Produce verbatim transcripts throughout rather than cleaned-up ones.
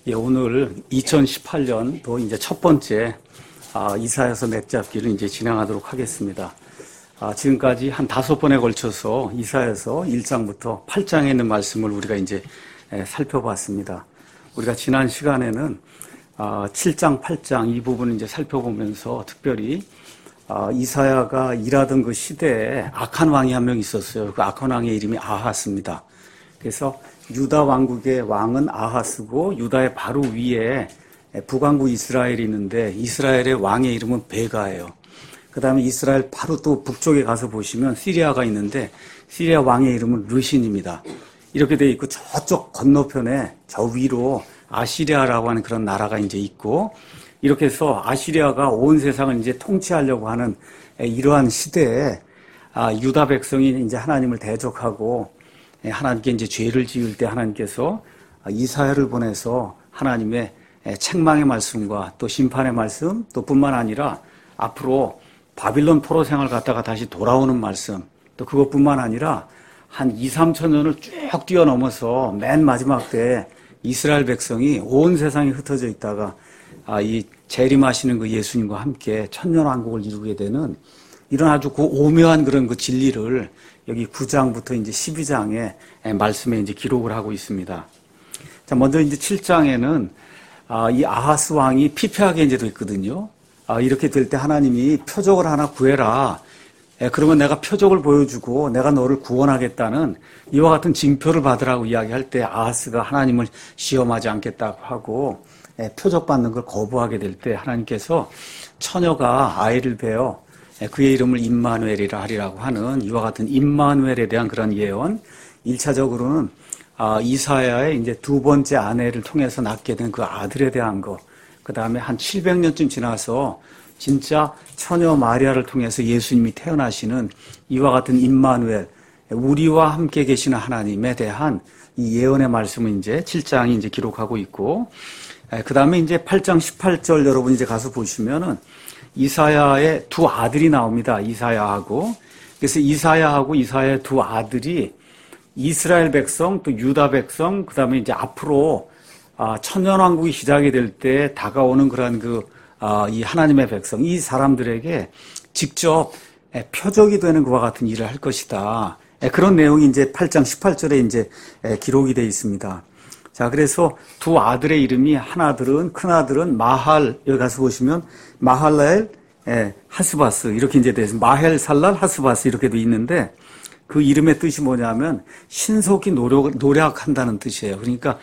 예, 오늘 이천십팔 년도 이제 첫 번째 아, 이사야서 맥잡기를 이제 진행하도록 하겠습니다. 아, 지금까지 한 다섯 번에 걸쳐서 이사야서 일 장부터 팔 장에 있는 말씀을 우리가 이제 에, 살펴봤습니다. 우리가 지난 시간에는 아, 칠 장, 팔 장 이 부분을 이제 살펴보면서 특별히 아, 이사야가 일하던 그 시대에 악한 왕이 한 명 있었어요. 그 악한 왕의 이름이 아하스입니다. 그래서 유다 왕국의 왕은 아하스고 유다의 바로 위에 북왕국 이스라엘이 있는데 이스라엘의 왕의 이름은 베가예요. 그 다음에 이스라엘 바로 또 북쪽에 가서 보시면 시리아가 있는데 시리아 왕의 이름은 르신입니다. 이렇게 돼 있고 저쪽 건너편에 저 위로 아시리아라고 하는 그런 나라가 이제 있고 이렇게 해서 아시리아가 온 세상을 이제 통치하려고 하는 이러한 시대에 유다 백성이 이제 하나님을 대적하고 하나님께 이제 죄를 지을 때 하나님께서 이사야를 보내서 하나님의 책망의 말씀과 또 심판의 말씀 또 뿐만 아니라 앞으로 바빌론 포로 생활 갔다가 다시 돌아오는 말씀 또 그것뿐만 아니라 한 이, 삼천 년을 쭉 뛰어넘어서 맨 마지막 때 이스라엘 백성이 온 세상에 흩어져 있다가 이 재림하시는 그 예수님과 함께 천년왕국을 이루게 되는 이런 아주 그 오묘한 그런 그 진리를 여기 구 장부터 이제 십이 장에 말씀에 이제 기록을 하고 있습니다. 자, 먼저 이제 칠 장에는 아, 이 아하스 왕이 피폐하게 이제 됐거든요. 아, 이렇게 될 때 하나님이 표적을 하나 구해라. 에, 그러면 내가 표적을 보여주고 내가 너를 구원하겠다는 이와 같은 징표를 받으라고 이야기할 때 아하스가 하나님을 시험하지 않겠다고 하고 에, 표적 받는 걸 거부하게 될 때 하나님께서 처녀가 아이를 베어 그의 이름을 임마누엘이라 하리라고 하는 이와 같은 임마누엘에 대한 그런 예언. 일 차적으로는 아, 이사야의 이제 두 번째 아내를 통해서 낳게 된 그 아들에 대한 거. 그 다음에 한 칠백 년쯤 지나서 진짜 처녀 마리아를 통해서 예수님이 태어나시는 이와 같은 임마누엘, 우리와 함께 계시는 하나님에 대한 이 예언의 말씀을 이제 칠 장이 이제 기록하고 있고, 그 다음에 이제 팔 장 십팔 절 여러분 이제 가서 보시면은 이사야의 두 아들이 나옵니다. 이사야하고. 그래서 이사야하고 이사야의 두 아들이 이스라엘 백성 또 유다 백성 그 다음에 이제 앞으로 천년왕국이 시작이 될 때 다가오는 그런 그 이 하나님의 백성 이 사람들에게 직접 표적이 되는 그와 같은 일을 할 것이다. 그런 내용이 이제 팔 장 십팔 절에 이제 기록이 되어 있습니다. 자, 그래서 두 아들의 이름이 하나들은, 큰아들은 마할, 여기 가서 보시면, 마할라엘, 예, 하스바스, 이렇게 이제 돼서, 마헬, 살랄, 하스바스, 이렇게 돼 있는데, 그 이름의 뜻이 뭐냐면, 신속히 노력, 노력한다는 뜻이에요. 그러니까,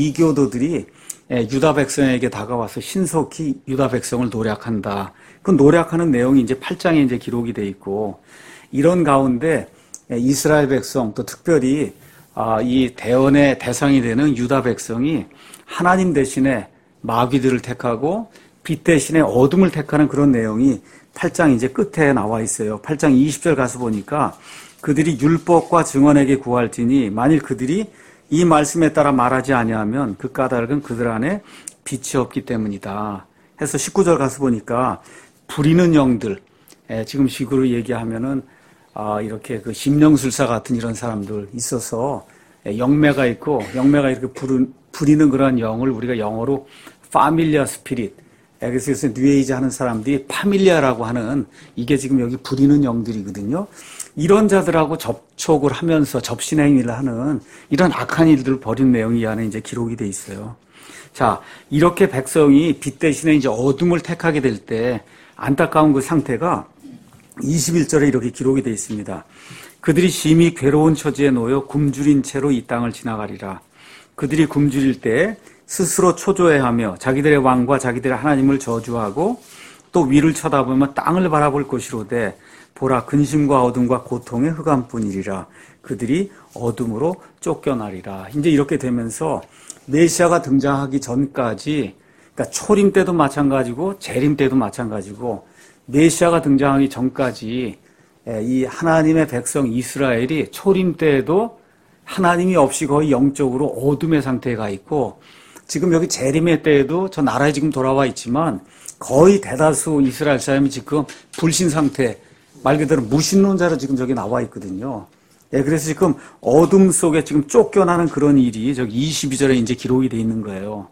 이교도들이 예, 유다 백성에게 다가와서 신속히 유다 백성을 노력한다. 그 노력하는 내용이 이제 팔 장에 이제 기록이 돼 있고, 이런 가운데, 예, 이스라엘 백성, 또 특별히, 아, 이 대언의 대상이 되는 유다 백성이 하나님 대신에 마귀들을 택하고 빛 대신에 어둠을 택하는 그런 내용이 팔 장 이제 끝에 나와 있어요. 팔 장 이십 절 가서 보니까 그들이 율법과 증언에게 구할지니 만일 그들이 이 말씀에 따라 말하지 아니하면 그 까닭은 그들 안에 빛이 없기 때문이다. 해서 십구 절 가서 보니까 부리는 영들, 에, 지금 식으로 얘기하면은 아, 이렇게 그 심령술사 같은 이런 사람들 있어서 영매가 있고 영매가 이렇게 부르, 부리는 그런 영을 우리가 영어로 파밀리아 스피릿. 그래서 뉴에이지 하는 사람들이 파밀리아라고 하는 이게 지금 여기 부리는 영들이거든요. 이런 자들하고 접촉을 하면서 접신의 행위를 하는 이런 악한 일들을 벌인 내용이 이 안에 이제 기록이 돼 있어요. 자, 이렇게 백성이 빛 대신에 이제 어둠을 택하게 될 때 안타까운 그 상태가 이십일 절에 이렇게 기록이 되어 있습니다. 그들이 심히 괴로운 처지에 놓여 굶주린 채로 이 땅을 지나가리라. 그들이 굶주릴 때 스스로 초조해하며 자기들의 왕과 자기들의 하나님을 저주하고 또 위를 쳐다보며 땅을 바라볼 것이로되 보라 근심과 어둠과 고통의 흑암뿐이리라. 그들이 어둠으로 쫓겨나리라. 이제 이렇게 되면서 메시아가 등장하기 전까지 그러니까 초림 때도 마찬가지고 재림 때도 마찬가지고 메시아가 등장하기 전까지 이 하나님의 백성 이스라엘이 초림 때에도 하나님이 없이 거의 영적으로 어둠의 상태에 가 있고 지금 여기 재림의 때에도 저 나라에 지금 돌아와 있지만 거의 대다수 이스라엘 사람이 지금 불신 상태 말 그대로 무신론자로 지금 저기 나와 있거든요. 예, 그래서 지금 어둠 속에 지금 쫓겨나는 그런 일이 저기 이십이 절에 이제 기록이 돼 있는 거예요.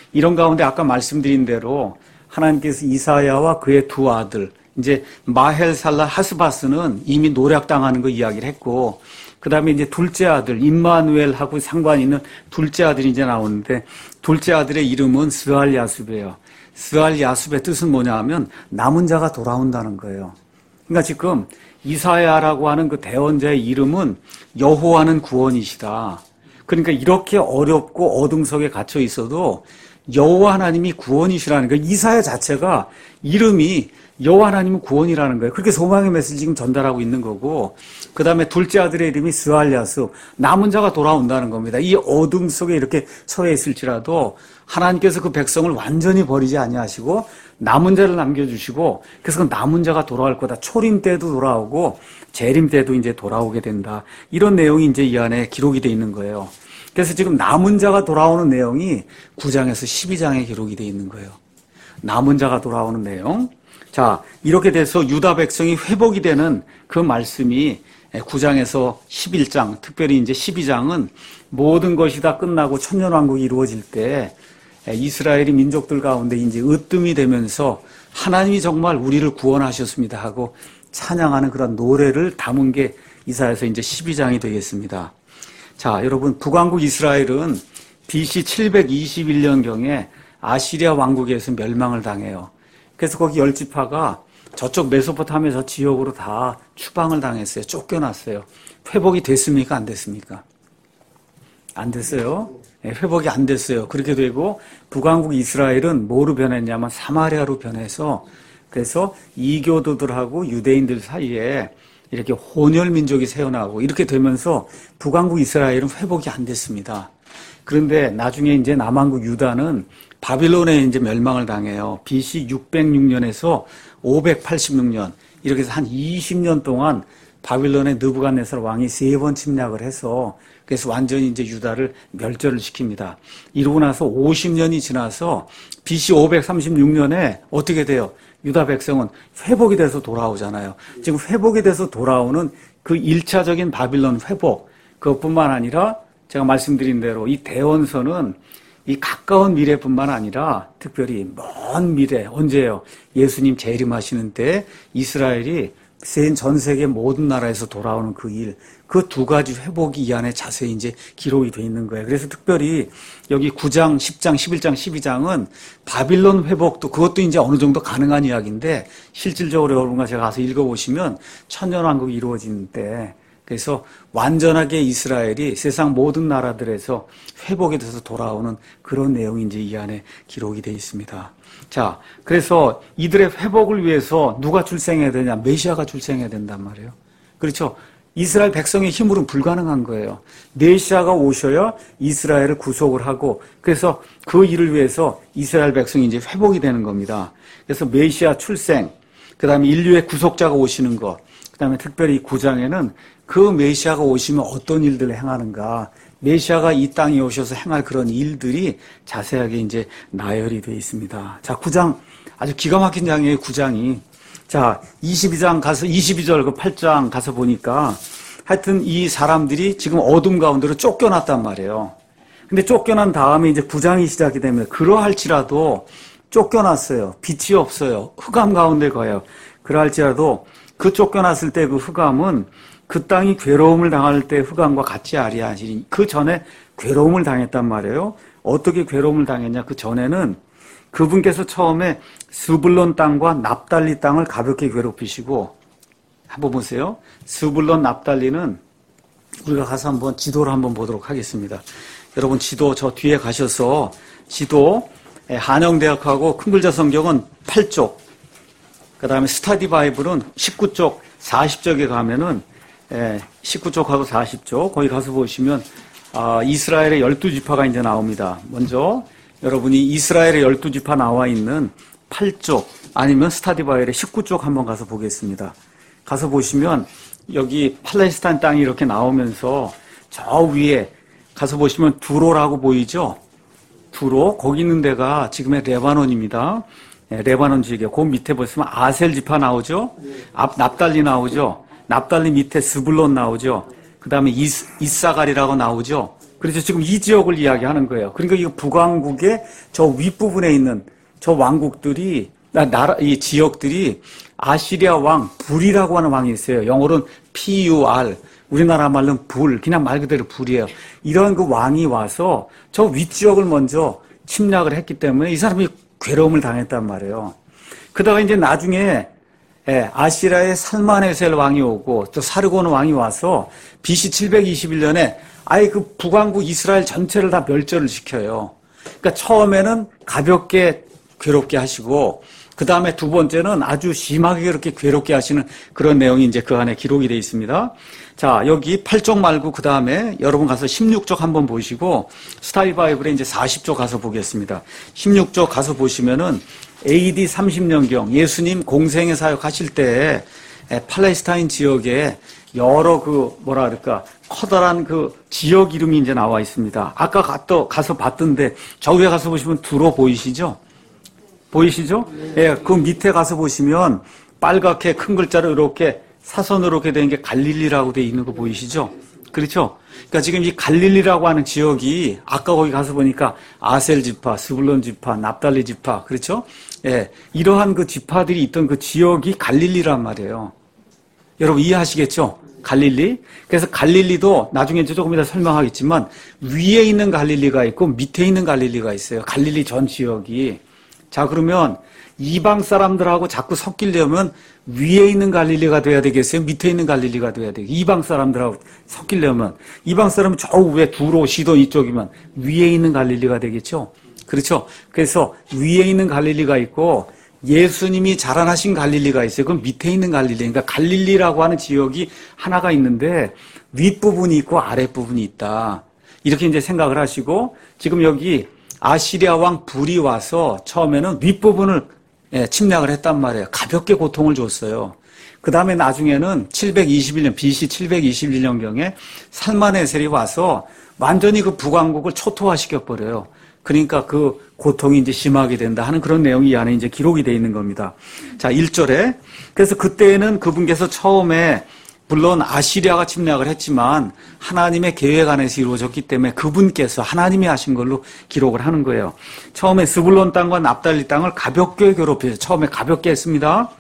이런 가운데 아까 말씀드린 대로 하나님께서 이사야와 그의 두 아들, 이제 마헬살라 하스바스는 이미 노략당하는 거 이야기를 했고, 그 다음에 이제 둘째 아들, 임마누엘하고 상관 있는 둘째 아들이 이제 나오는데, 둘째 아들의 이름은 스알 야숲이에요. 스알 야숲의 뜻은 뭐냐 하면 남은 자가 돌아온다는 거예요. 그러니까 지금 이사야라고 하는 그 대언자의 이름은 여호와는 구원이시다. 그러니까 이렇게 어렵고 어둠 속에 갇혀 있어도 여호와 하나님이 구원이시라는 거예요. 이사야 자체가 이름이 여호와 하나님은 구원이라는 거예요. 그렇게 소망의 메시지 지금 전달하고 있는 거고, 그 다음에 둘째 아들의 이름이 스알야스, 남은 자가 돌아온다는 겁니다. 이 어둠 속에 이렇게 처해 있을지라도 하나님께서 그 백성을 완전히 버리지 아니하시고 남은 자를 남겨주시고, 그래서 그 남은 자가 돌아올 거다. 초림 때도 돌아오고 재림 때도 이제 돌아오게 된다. 이런 내용이 이제 이 안에 기록이 돼 있는 거예요. 그래서 지금 남은 자가 돌아오는 내용이 구 장에서 십이 장에 기록이 돼 있는 거예요. 남은 자가 돌아오는 내용. 자, 이렇게 돼서 유다 백성이 회복이 되는 그 말씀이 구 장에서 십일 장, 특별히 이제 십이 장은 모든 것이 다 끝나고 천년왕국이 이루어질 때 이스라엘이 민족들 가운데 이제 으뜸이 되면서 하나님이 정말 우리를 구원하셨습니다 하고 찬양하는 그런 노래를 담은 게 이사야서 이제 십이 장이 되겠습니다. 자, 여러분, 북왕국 이스라엘은 비씨 칠백이십일 년경에 아시리아 왕국에서 멸망을 당해요. 그래서 거기 열 지파가 저쪽 메소포타미아 저 지역으로 다 추방을 당했어요. 쫓겨났어요. 회복이 됐습니까? 안 됐습니까? 안 됐어요. 네, 회복이 안 됐어요. 그렇게 되고 북왕국 이스라엘은 뭐로 변했냐면 사마리아로 변해서, 그래서 이교도들하고 유대인들 사이에 이렇게 혼혈 민족이 새어나오고 이렇게 되면서 북왕국 이스라엘은 회복이 안 됐습니다. 그런데 나중에 이제 남왕국 유다는 바빌론에 이제 멸망을 당해요. 비씨 육백육 년에서 오백팔십육 년, 이렇게 해서 한 이십 년 동안 바빌론의 느부갓네살 왕이 세 번 침략을 해서, 그래서 완전히 이제 유다를 멸절을 시킵니다. 이러고 나서 오십 년이 지나서 비씨 오백삼십육 년에 어떻게 돼요? 유다 백성은 회복이 돼서 돌아오잖아요. 지금 회복이 돼서 돌아오는 그 일차적인 바빌론 회복, 그것뿐만 아니라 제가 말씀드린 대로 이 대원서는 이 가까운 미래뿐만 아니라 특별히 먼 미래, 언제예요? 예수님 재림하시는 때 이스라엘이 전 세계 모든 나라에서 돌아오는 그 일, 그 두 가지 회복이 이 안에 자세히 이제 기록이 되어 있는 거예요. 그래서 특별히 여기 구 장, 십 장, 십일 장, 십이 장은 바빌론 회복도, 그것도 이제 어느 정도 가능한 이야기인데, 실질적으로 여러분과 제가 가서 읽어보시면 천년왕국이 이루어진 때, 그래서 완전하게 이스라엘이 세상 모든 나라들에서 회복이 돼서 돌아오는 그런 내용이 이제 이 안에 기록이 되어 있습니다. 자, 그래서 이들의 회복을 위해서 누가 출생해야 되냐? 메시아가 출생해야 된단 말이에요. 그렇죠? 이스라엘 백성의 힘으로는 불가능한 거예요. 메시아가 오셔야 이스라엘을 구속을 하고, 그래서 그 일을 위해서 이스라엘 백성이 이제 회복이 되는 겁니다. 그래서 메시아 출생, 그 다음에 인류의 구속자가 오시는 것, 그 다음에 특별히 구 장에는 그 메시아가 오시면 어떤 일들을 행하는가, 메시아가 이 땅에 오셔서 행할 그런 일들이 자세하게 이제 나열이 되어 있습니다. 자, 구 장, 아주 기가 막힌 장이에요, 구 장이. 자, 이십이 장 가서, 이십이 절 그 팔 장 가서 보니까 하여튼 이 사람들이 지금 어둠 가운데로 쫓겨났단 말이에요. 근데 쫓겨난 다음에 이제 구 장이 시작이 되면 그러할지라도 쫓겨났어요. 빛이 없어요. 흑암 가운데 거예요. 그러할지라도 그 쫓겨났을 때 그 흑암은 그 땅이 괴로움을 당할 때 흑암과 같이 아리하시니, 그 전에 괴로움을 당했단 말이에요. 어떻게 괴로움을 당했냐? 그 전에는 그분께서 처음에 스불론 땅과 납달리 땅을 가볍게 괴롭히시고, 한번 보세요. 스불론 납달리는 우리가 가서 한번 지도를 한번 보도록 하겠습니다. 여러분 지도 저 뒤에 가셔서 지도, 한영대학하고 큰 글자 성경은 팔 쪽, 그 다음에 스타디 바이블은 십구 쪽, 사십 쪽에 가면은 십구 쪽하고 사십 쪽, 거기 가서 보시면 아, 이스라엘의 열두 지파가 이제 나옵니다. 먼저 여러분이 이스라엘의 열두 지파 나와 있는 팔 쪽 아니면 스타디 바이블의 십구 쪽 한번 가서 보겠습니다. 가서 보시면 여기 팔레스타인 땅이 이렇게 나오면서 저 위에 가서 보시면 두로라고 보이죠? 두로, 거기 있는 데가 지금의 레바논입니다. 네, 레바논 지역에 그 밑에 보시면 아셀 지파 나오죠? 앞 납달리 나오죠? 납달리 밑에 스불론 나오죠? 그 다음에 이사갈이라고 나오죠? 그래서 지금 이 지역을 이야기하는 거예요. 그러니까 이 북왕국의 저 윗부분에 있는 저 왕국들이, 나라, 이 지역들이 아시리아 왕 불이라고 하는 왕이 있어요. 영어로는 피 유 알. 우리나라 말로는 불. 그냥 말 그대로 불이에요. 이런 그 왕이 와서 저 윗지역을 먼저 침략을 했기 때문에 이 사람이 괴로움을 당했단 말이에요. 그러다가 이제 나중에 예, 아시리아의 살마네셀 왕이 오고 또 사르곤 왕이 와서 비씨 칠백이십일 년에 아예 그 북왕국 이스라엘 전체를 다 멸절을 시켜요. 그러니까 처음에는 가볍게 괴롭게 하시고 그 다음에 두 번째는 아주 심하게 그렇게 괴롭게 하시는 그런 내용이 이제 그 안에 기록이 되어 있습니다. 자, 여기 팔 쪽 말고 그 다음에 여러분 가서 십육 쪽 한번 보시고 스타일 바이블에 이제 사십 쪽 가서 보겠습니다. 십육 쪽 가서 보시면은 에이디 삼십 년경 예수님 공생의 사역하실 때 팔레스타인 지역에 여러 그 뭐라 그럴까 커다란 그 지역 이름이 이제 나와 있습니다. 아까 가서, 가서 봤던데 저 위에 가서 보시면 두로 보이시죠? 보이시죠? 예, 그 밑에 가서 보시면 빨갛게 큰 글자로 이렇게 사선으로 이렇게 된 게 갈릴리라고 돼 있는 거 보이시죠? 그렇죠? 그러니까 지금 이 갈릴리라고 하는 지역이 아까 거기 가서 보니까 아셀 지파, 스불론 지파, 납달리 지파, 그렇죠? 예, 이러한 그 지파들이 있던 그 지역이 갈릴리란 말이에요. 여러분 이해하시겠죠? 갈릴리. 그래서 갈릴리도 나중에 이제 조금 이따 설명하겠지만 위에 있는 갈릴리가 있고 밑에 있는 갈릴리가 있어요. 갈릴리 전 지역이. 자, 그러면 이방 사람들하고 자꾸 섞이려면 위에 있는 갈릴리가 돼야 되겠어요? 밑에 있는 갈릴리가 돼야 되겠어요? 이방 사람들하고 섞이려면 이방 사람은 저 위에 두로, 시돈 이쪽이면 위에 있는 갈릴리가 되겠죠? 그렇죠? 그래서 위에 있는 갈릴리가 있고 예수님이 자라나신 갈릴리가 있어요. 그럼 밑에 있는 갈릴리. 그러니까 갈릴리라고 하는 지역이 하나가 있는데 윗부분이 있고 아랫부분이 있다. 이렇게 이제 생각을 하시고 지금 여기 아시리아 왕 불이 와서 처음에는 윗부분을 침략을 했단 말이에요. 가볍게 고통을 줬어요. 그 다음에 나중에는 칠백이십일 년, 비씨 칠백이십일 년경에 살마네셀이 와서 완전히 그 북왕국을 초토화시켜버려요. 그러니까 그 고통이 이제 심하게 된다 하는 그런 내용이 이 안에 이제 기록이 되어 있는 겁니다. 자, 일 절에. 그래서 그때는 그분께서 처음에 물론 아시리아가 침략을 했지만 하나님의 계획 안에서 이루어졌기 때문에 그분께서 하나님이 하신 걸로 기록을 하는 거예요. 처음에 스불론 땅과 납달리 땅을 가볍게 괴롭혀서 처음에 가볍게 했습니다.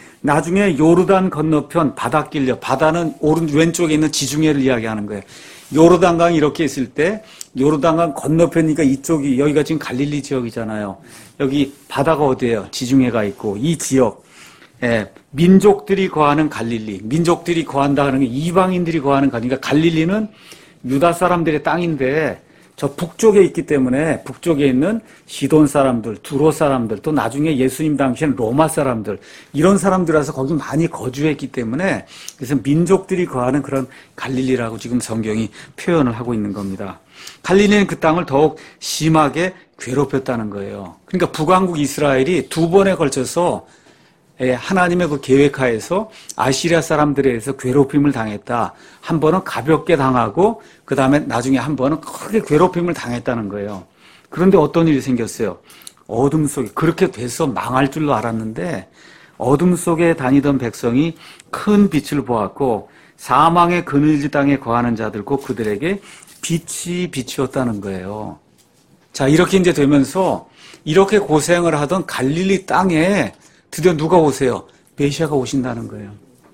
나중에 요르단 건너편 바닷길요. 바다는 오른 왼쪽에 있는 지중해를 이야기하는 거예요. 요르단강이 이렇게 있을 때 요르단강 건너편이니까 이쪽이 여기가 지금 갈릴리 지역이잖아요. 여기 바다가 어디예요? 지중해가 있고 이 지역 예, 민족들이 거하는 갈릴리, 민족들이 거한다 하는 게 이방인들이 거하는 갈릴리. 그러니까 갈릴리는 유다 사람들의 땅인데 저 북쪽에 있기 때문에 북쪽에 있는 시돈 사람들, 두로 사람들, 또 나중에 예수님 당시에는 로마 사람들 이런 사람들이라서 거기 많이 거주했기 때문에 그래서 민족들이 거하는 그런 갈릴리라고 지금 성경이 표현을 하고 있는 겁니다. 갈릴리는 그 땅을 더욱 심하게 괴롭혔다는 거예요. 그러니까 북왕국 이스라엘이 두 번에 걸쳐서 하나님의 그 계획하에서 아시리아 사람들에 의해서 괴롭힘을 당했다. 한 번은 가볍게 당하고 그 다음에 나중에 한 번은 크게 괴롭힘을 당했다는 거예요. 그런데 어떤 일이 생겼어요? 어둠 속에 그렇게 돼서 망할 줄로 알았는데 어둠 속에 다니던 백성이 큰 빛을 보았고 사망의 그늘지 땅에 거하는 자들고 그들에게 빛이 비치었다는 거예요. 자, 이렇게 이제 되면서 이렇게 고생을 하던 갈릴리 땅에 드디어 누가 오세요? 메시아가 오신다는 거예요.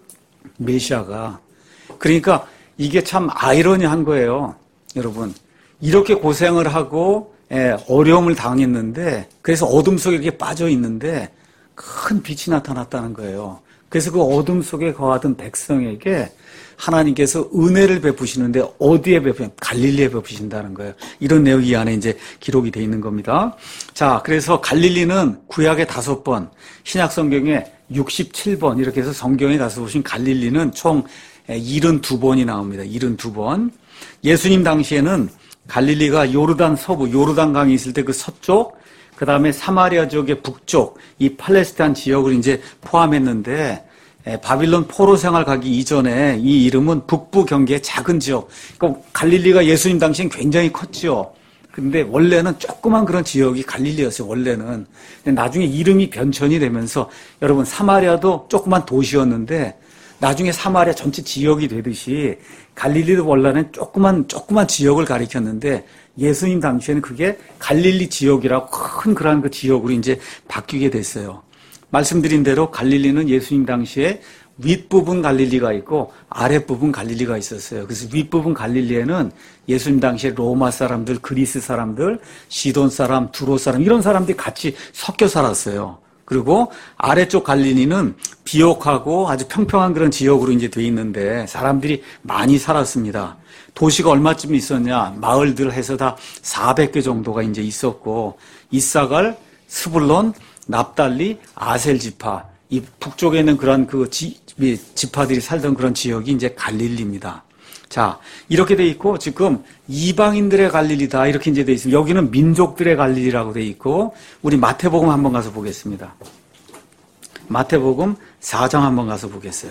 메시아가. 그러니까 이게 참 아이러니한 거예요. 여러분. 이렇게 고생을 하고 어려움을 당했는데 그래서 어둠 속에 이렇게 빠져 있는데 큰 빛이 나타났다는 거예요. 그래서 그 어둠 속에 거하던 백성에게 하나님께서 은혜를 베푸시는데 어디에 베푸시냐? 갈릴리에 베푸신다는 거예요. 이런 내용이 이 안에 이제 기록이 되어 있는 겁니다. 자, 그래서 갈릴리는 구약에 다섯 번, 신약 성경에 육십칠 번 이렇게 해서 성경에 가서 보신 갈릴리는 총 칠십이 번이 나옵니다. 칠십이 번. 예수님 당시에는 갈릴리가 요르단 서부, 요르단강이 있을 때 그 서쪽, 그 다음에 사마리아 지역의 북쪽, 이 팔레스타인 지역을 이제 포함했는데 바빌론 포로 생활 가기 이전에 이 이름은 북부 경계의 작은 지역. 그러니까 갈릴리가 예수님 당시엔 굉장히 컸죠. 근데 원래는 조그만 그런 지역이 갈릴리였어요, 원래는. 근데 나중에 이름이 변천이 되면서 여러분 사마리아도 조그만 도시였는데 나중에 사마리아 전체 지역이 되듯이 갈릴리도 원래는 조그만 조그만 지역을 가리켰는데 예수님 당시에는 그게 갈릴리 지역이라고 큰 그런 그 지역으로 이제 바뀌게 됐어요. 말씀드린 대로 갈릴리는 예수님 당시에 윗부분 갈릴리가 있고 아랫부분 갈릴리가 있었어요. 그래서 윗부분 갈릴리에는 예수님 당시에 로마 사람들, 그리스 사람들, 시돈 사람, 두로 사람 이런 사람들이 같이 섞여 살았어요. 그리고 아래쪽 갈릴리는 비옥하고 아주 평평한 그런 지역으로 이제 돼 있는데 사람들이 많이 살았습니다. 도시가 얼마쯤 있었냐? 마을들 해서 다 사백 개 정도가 이제 있었고 이사갈, 스불론, 납달리, 아셀 지파 이 북쪽에 있는 그런 그 지, 지파들이 살던 그런 지역이 이제 갈릴리입니다. 자, 이렇게 돼 있고 지금 이방인들의 갈릴리다 이렇게 이제 돼 있습니다. 여기는 민족들의 갈릴리라고 돼 있고 우리 마태복음 한번 가서 보겠습니다. 마태복음 사 장 한번 가서 보겠어요.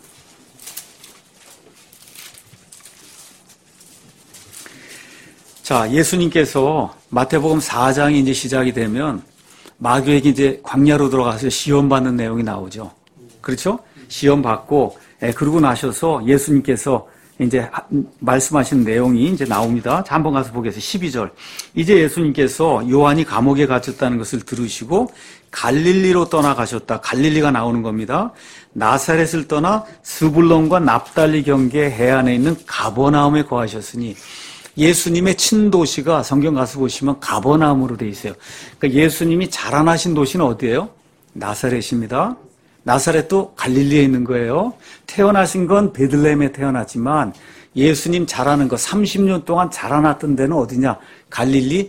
자, 예수님께서 마태복음 사 장이 이제 시작이 되면 마귀에게 이제 광야로 들어가서 시험 받는 내용이 나오죠. 그렇죠? 시험 받고, 예, 그러고 나셔서 예수님께서 이제 말씀하신 내용이 이제 나옵니다. 자, 한번 가서 보겠습니다. 십이 절. 이제 예수님께서 요한이 감옥에 갇혔다는 것을 들으시고 갈릴리로 떠나가셨다. 갈릴리가 나오는 겁니다. 나사렛을 떠나 스불론과 납달리 경계 해안에 있는 가버나움에 거하셨으니 예수님의 친도시가 성경 가서 보시면 가버나움으로 되어 있어요. 그러니까 예수님이 자라나신 도시는 어디예요? 나사렛입니다. 나사렛도 갈릴리에 있는 거예요. 태어나신 건 베들레헴에 태어났지만 예수님 자라는 거 삼십 년 동안 자라났던 데는 어디냐? 갈릴리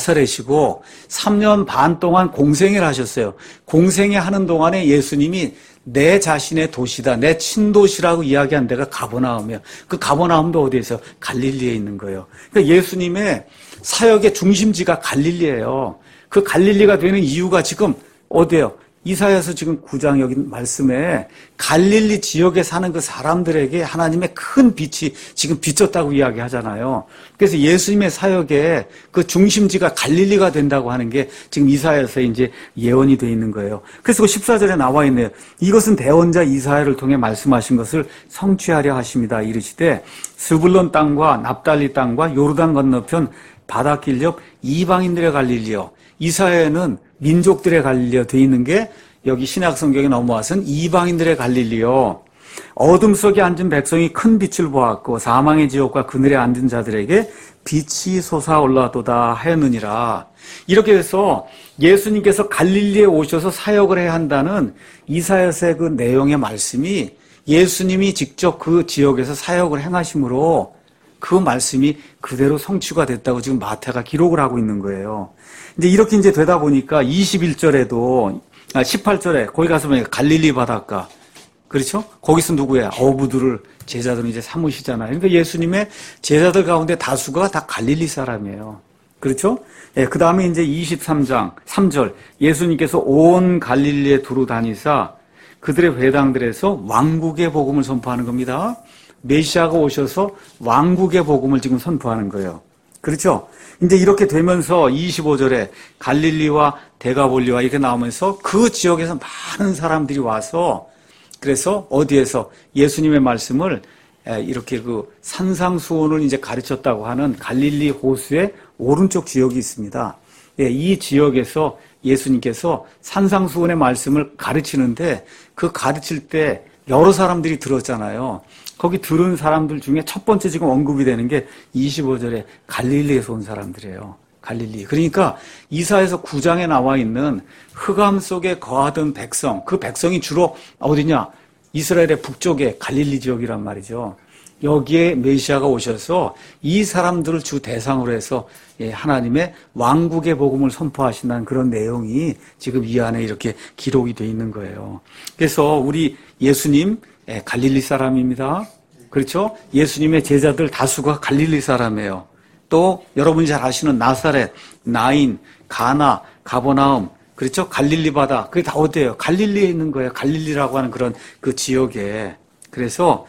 나사렛이고 삼 년 반 동안 공생애를 하셨어요. 공생애 하는 동안에 예수님이 내 자신의 도시다, 내 친도시라고 이야기한 데가 가버나움이에요. 그 가버나움도 어디에 있어요? 갈릴리에 있는 거예요. 그러니까 예수님의 사역의 중심지가 갈릴리예요. 그 갈릴리가 되는 이유가 지금 어디예요? 이사야서 지금 구 장 여기 말씀에 갈릴리 지역에 사는 그 사람들에게 하나님의 큰 빛이 지금 비쳤다고 이야기하잖아요. 그래서 예수님의 사역의 그 중심지가 갈릴리가 된다고 하는 게 지금 이사야서에 이제 예언이 되어 있는 거예요. 그래서 그 십사 절에 나와 있네요. 이것은 대언자 이사야를 통해 말씀하신 것을 성취하려 하십니다. 이르시되 스불론 땅과 납달리 땅과 요르단 건너편 바닷길 옆 이방인들의 갈릴리요. 이사야에는 민족들의 갈릴리가 되어 있는 게 여기 신약 성경에 넘어와서는 이방인들의 갈릴리요. 어둠 속에 앉은 백성이 큰 빛을 보았고 사망의 지옥과 그늘에 앉은 자들에게 빛이 솟아올라도다 하였느니라. 이렇게 해서 예수님께서 갈릴리에 오셔서 사역을 해야 한다는 이사야서의 그 내용의 말씀이 예수님이 직접 그 지역에서 사역을 행하심으로 그 말씀이 그대로 성취가 됐다고 지금 마태가 기록을 하고 있는 거예요. 이제 이렇게 이제 되다 보니까 이십일 절에도, 아, 십팔 절에 거기 가서 보니까 갈릴리 바닷가. 그렇죠? 거기서 누구야? 어부들을, 제자들은 이제 삼으시잖아요. 그러니까 예수님의 제자들 가운데 다수가 다 갈릴리 사람이에요. 그렇죠? 예, 그 다음에 이제 이십삼 장, 삼 절. 예수님께서 온 갈릴리에 두루 다니사 그들의 회당들에서 왕국의 복음을 선포하는 겁니다. 메시아가 오셔서 왕국의 복음을 지금 선포하는 거예요. 그렇죠? 이제 이렇게 되면서 이십오 절에 갈릴리와 데가볼리와 이렇게 나오면서 그 지역에서 많은 사람들이 와서 그래서 어디에서 예수님의 말씀을 이렇게 그 산상수훈을 이제 가르쳤다고 하는 갈릴리 호수의 오른쪽 지역이 있습니다. 이 지역에서 예수님께서 산상수훈의 말씀을 가르치는데 그 가르칠 때 여러 사람들이 들었잖아요. 거기 들은 사람들 중에 첫 번째 지금 언급이 되는 게 이십오 절에 갈릴리에서 온 사람들이에요. 갈릴리. 그러니까 이사야서 구 장에 나와 있는 흑암 속에 거하던 백성, 그 백성이 주로 어디냐? 이스라엘의 북쪽에 갈릴리 지역이란 말이죠. 여기에 메시아가 오셔서 이 사람들을 주 대상으로 해서 하나님의 왕국의 복음을 선포하신다는 그런 내용이 지금 이 안에 이렇게 기록이 되어 있는 거예요. 그래서 우리 예수님 갈릴리 사람입니다. 그렇죠? 예수님의 제자들 다수가 갈릴리 사람이에요. 또 여러분이 잘 아시는 나사렛, 나인, 가나, 가버나움, 그렇죠? 갈릴리 바다. 그게 다 어디예요? 갈릴리에 있는 거예요. 갈릴리라고 하는 그런 그 지역에. 그래서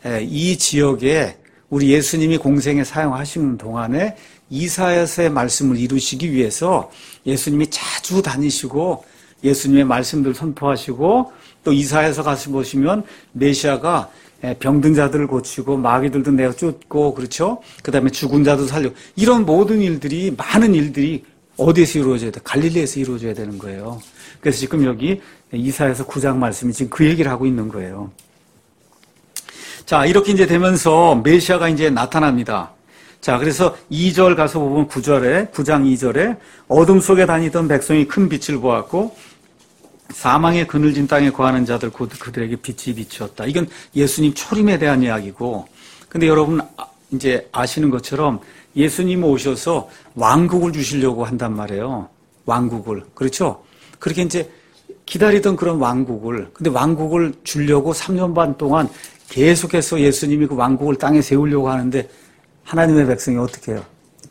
이 지역에 우리 예수님이 공생에 사용하시는 동안에 이사야서의 말씀을 이루시기 위해서 예수님이 자주 다니시고 예수님의 말씀들을 선포하시고 또 이사야서 가서 보시면 메시아가 병든 자들을 고치고 마귀들도 내어 쫓고 그렇죠? 그 다음에 죽은 자도 살리고 이런 모든 일들이 많은 일들이 어디에서 이루어져야 돼? 갈릴리에서 이루어져야 되는 거예요. 그래서 지금 여기 이사야서 구 장 말씀이 지금 그 얘기를 하고 있는 거예요. 자, 이렇게 이제 되면서 메시아가 이제 나타납니다. 자, 그래서 이 절 가서 보면 구 절에, 구 장 이 절에 어둠 속에 다니던 백성이 큰 빛을 보았고 사망의 그늘진 땅에 거하는 자들 곧 그들에게 빛이 비추었다. 이건 예수님 초림에 대한 이야기고, 근데 여러분 이제 아시는 것처럼 예수님 오셔서 왕국을 주시려고 한단 말이에요. 왕국을. 그렇죠? 그렇게 이제 기다리던 그런 왕국을, 근데 왕국을 주려고 삼 년 반 동안 계속해서 예수님이 그 왕국을 땅에 세우려고 하는데 하나님의 백성이 어떻게 해요?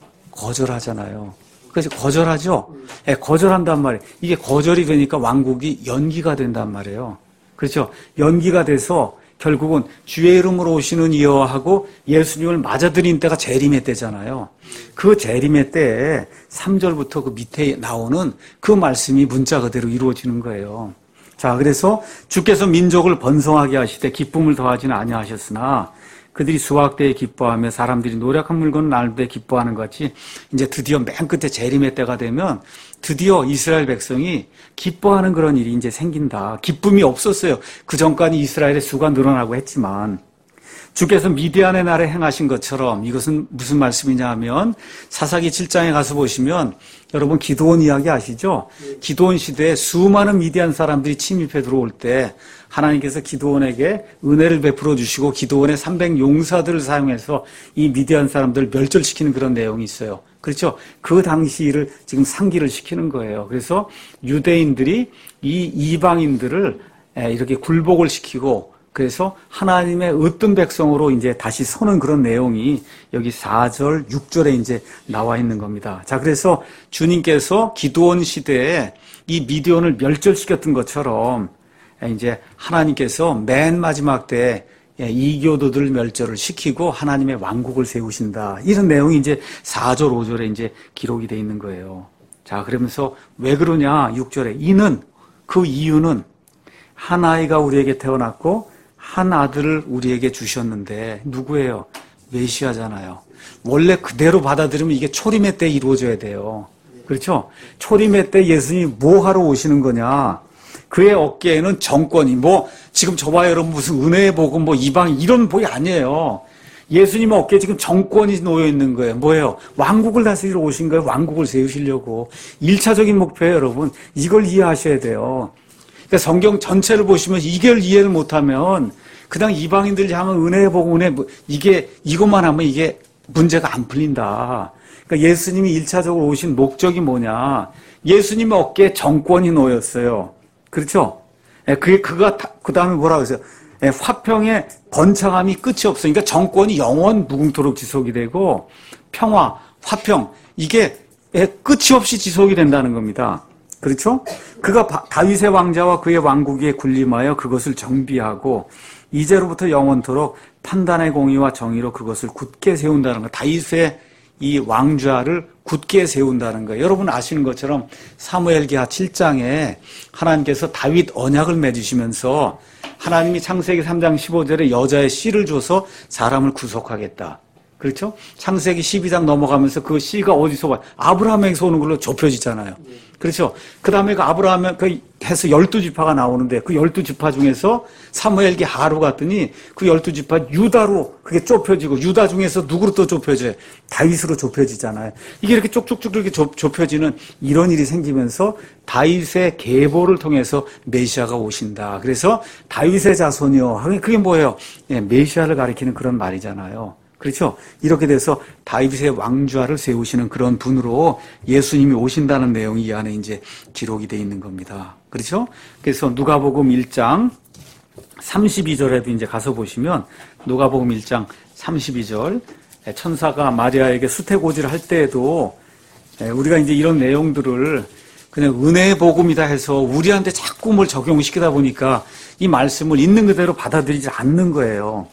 거절하잖아요. 그래서 거절하죠? 네, 거절한단 말이에요. 이게 거절이 되니까 왕국이 연기가 된단 말이에요. 그렇죠? 연기가 돼서 결국은 주의 이름으로 오시는 이여 하고 예수님을 맞아들인 때가 재림의 때잖아요. 그 재림의 때에 삼 절부터 그 밑에 나오는 그 말씀이 문자 그대로 이루어지는 거예요. 자, 그래서 주께서 민족을 번성하게 하시되 기쁨을 더하지는 아니하셨으나 그들이 수확 때에 기뻐하며 사람들이 노력한 물건을 나눌 때 기뻐하는 것 같이 이제 드디어 맨 끝에 재림의 때가 되면 드디어 이스라엘 백성이 기뻐하는 그런 일이 이제 생긴다. 기쁨이 없었어요. 그 전까지 이스라엘의 수가 늘어나고 했지만 주께서 미디안의 날에 행하신 것처럼 이것은 무슨 말씀이냐 하면 사사기 칠 장에 가서 보시면 여러분 기드온 이야기 아시죠? 기드온 시대에 수많은 미디안 사람들이 침입해 들어올 때 하나님께서 기드온에게 은혜를 베풀어 주시고 기드온의 삼백 용사들을 사용해서 이 미디안 사람들을 멸절시키는 그런 내용이 있어요. 그렇죠? 그 당시를 지금 상기를 시키는 거예요. 그래서 유대인들이 이 이방인들을 이렇게 굴복을 시키고 그래서 하나님의 으뜸 백성으로 이제 다시 서는 그런 내용이 여기 사 절, 육 절에 이제 나와 있는 겁니다. 자, 그래서 주님께서 기드온 시대에 이 미디온을 멸절시켰던 것처럼 이제 하나님께서 맨 마지막 때에 이교도들 멸절을 시키고 하나님의 왕국을 세우신다. 이런 내용이 이제 사 절, 오 절에 이제 기록이 되어 있는 거예요. 자, 그러면서 왜 그러냐? 육 절에 이는 그 이유는 한 아이가 우리에게 태어났고 한 아들을 우리에게 주셨는데 누구예요? 메시아잖아요. 원래 그대로 받아들이면 이게 초림의 때 이루어져야 돼요. 그렇죠? 초림의 때 예수님이 뭐 하러 오시는 거냐? 그의 어깨에는 정권이 뭐 지금 저와 여러분 무슨 은혜의 복음 뭐 이방 이런 복이 아니에요. 예수님 어깨에 지금 정권이 놓여 있는 거예요. 뭐예요? 왕국을 다스리러 오신 거예요. 왕국을 세우시려고. 일차적인 목표예요, 여러분. 이걸 이해하셔야 돼요. 그러니까 성경 전체를 보시면 이걸 이해를 못하면 그냥 이방인들이 하면 은혜의 복음, 은혜 이게 이것만 하면 이게 문제가 안 풀린다. 그러니까 예수님이 일차적으로 오신 목적이 뭐냐? 예수님의 어깨에 정권이 놓였어요. 그렇죠? 그게 그가 그 다음에 뭐라고 했어요? 화평의 번창함이 끝이 없어요. 그러니까 정권이 영원 무궁토록 지속이 되고 평화, 화평 이게 끝이 없이 지속이 된다는 겁니다. 그렇죠? 그가 다윗의 왕자와 그의 왕국에 군림하여 그것을 정비하고 이제로부터 영원토록 판단의 공의와 정의로 그것을 굳게 세운다는 거. 다윗의 이 왕좌를 굳게 세운다는 거예요. 여러분 아시는 것처럼 사무엘기하 칠 장에 하나님께서 다윗 언약을 맺으시면서 하나님이 창세기 삼 장 십오 절에 여자의 씨를 줘서 사람을 구속하겠다. 그렇죠? 창세기 십이 장 넘어가면서 그 씨가 어디서 와요? 아브라함에게서 오는 걸로 좁혀지잖아요. 그렇죠? 그 다음에 그 아브라함에 그 해서 열두 지파가 나오는데 그 열두 지파 중에서 사무엘기 하로 갔더니 그 열두 지파 유다로 그게 좁혀지고 유다 중에서 누구로 또 좁혀져요? 다윗으로 좁혀지잖아요. 이게 이렇게 쭉쭉쭉 이렇게 좁, 좁혀지는 이런 일이 생기면서 다윗의 계보를 통해서 메시아가 오신다. 그래서 다윗의 자손이요. 그게 뭐예요? 예, 메시아를 가리키는 그런 말이잖아요. 그렇죠? 이렇게 돼서 다윗의 왕좌를 세우시는 그런 분으로 예수님이 오신다는 내용이 이 안에 이제 기록이 되어 있는 겁니다. 그렇죠? 그래서 누가복음 일 장 삼십이 절에도 이제 가서 보시면 누가복음 일 장 삼십이 절 천사가 마리아에게 수태고지를 할 때에도 우리가 이제 이런 내용들을 그냥 은혜의 복음이다 해서 우리한테 자꾸 뭘 적용시키다 보니까 이 말씀을 있는 그대로 받아들이지 않는 거예요.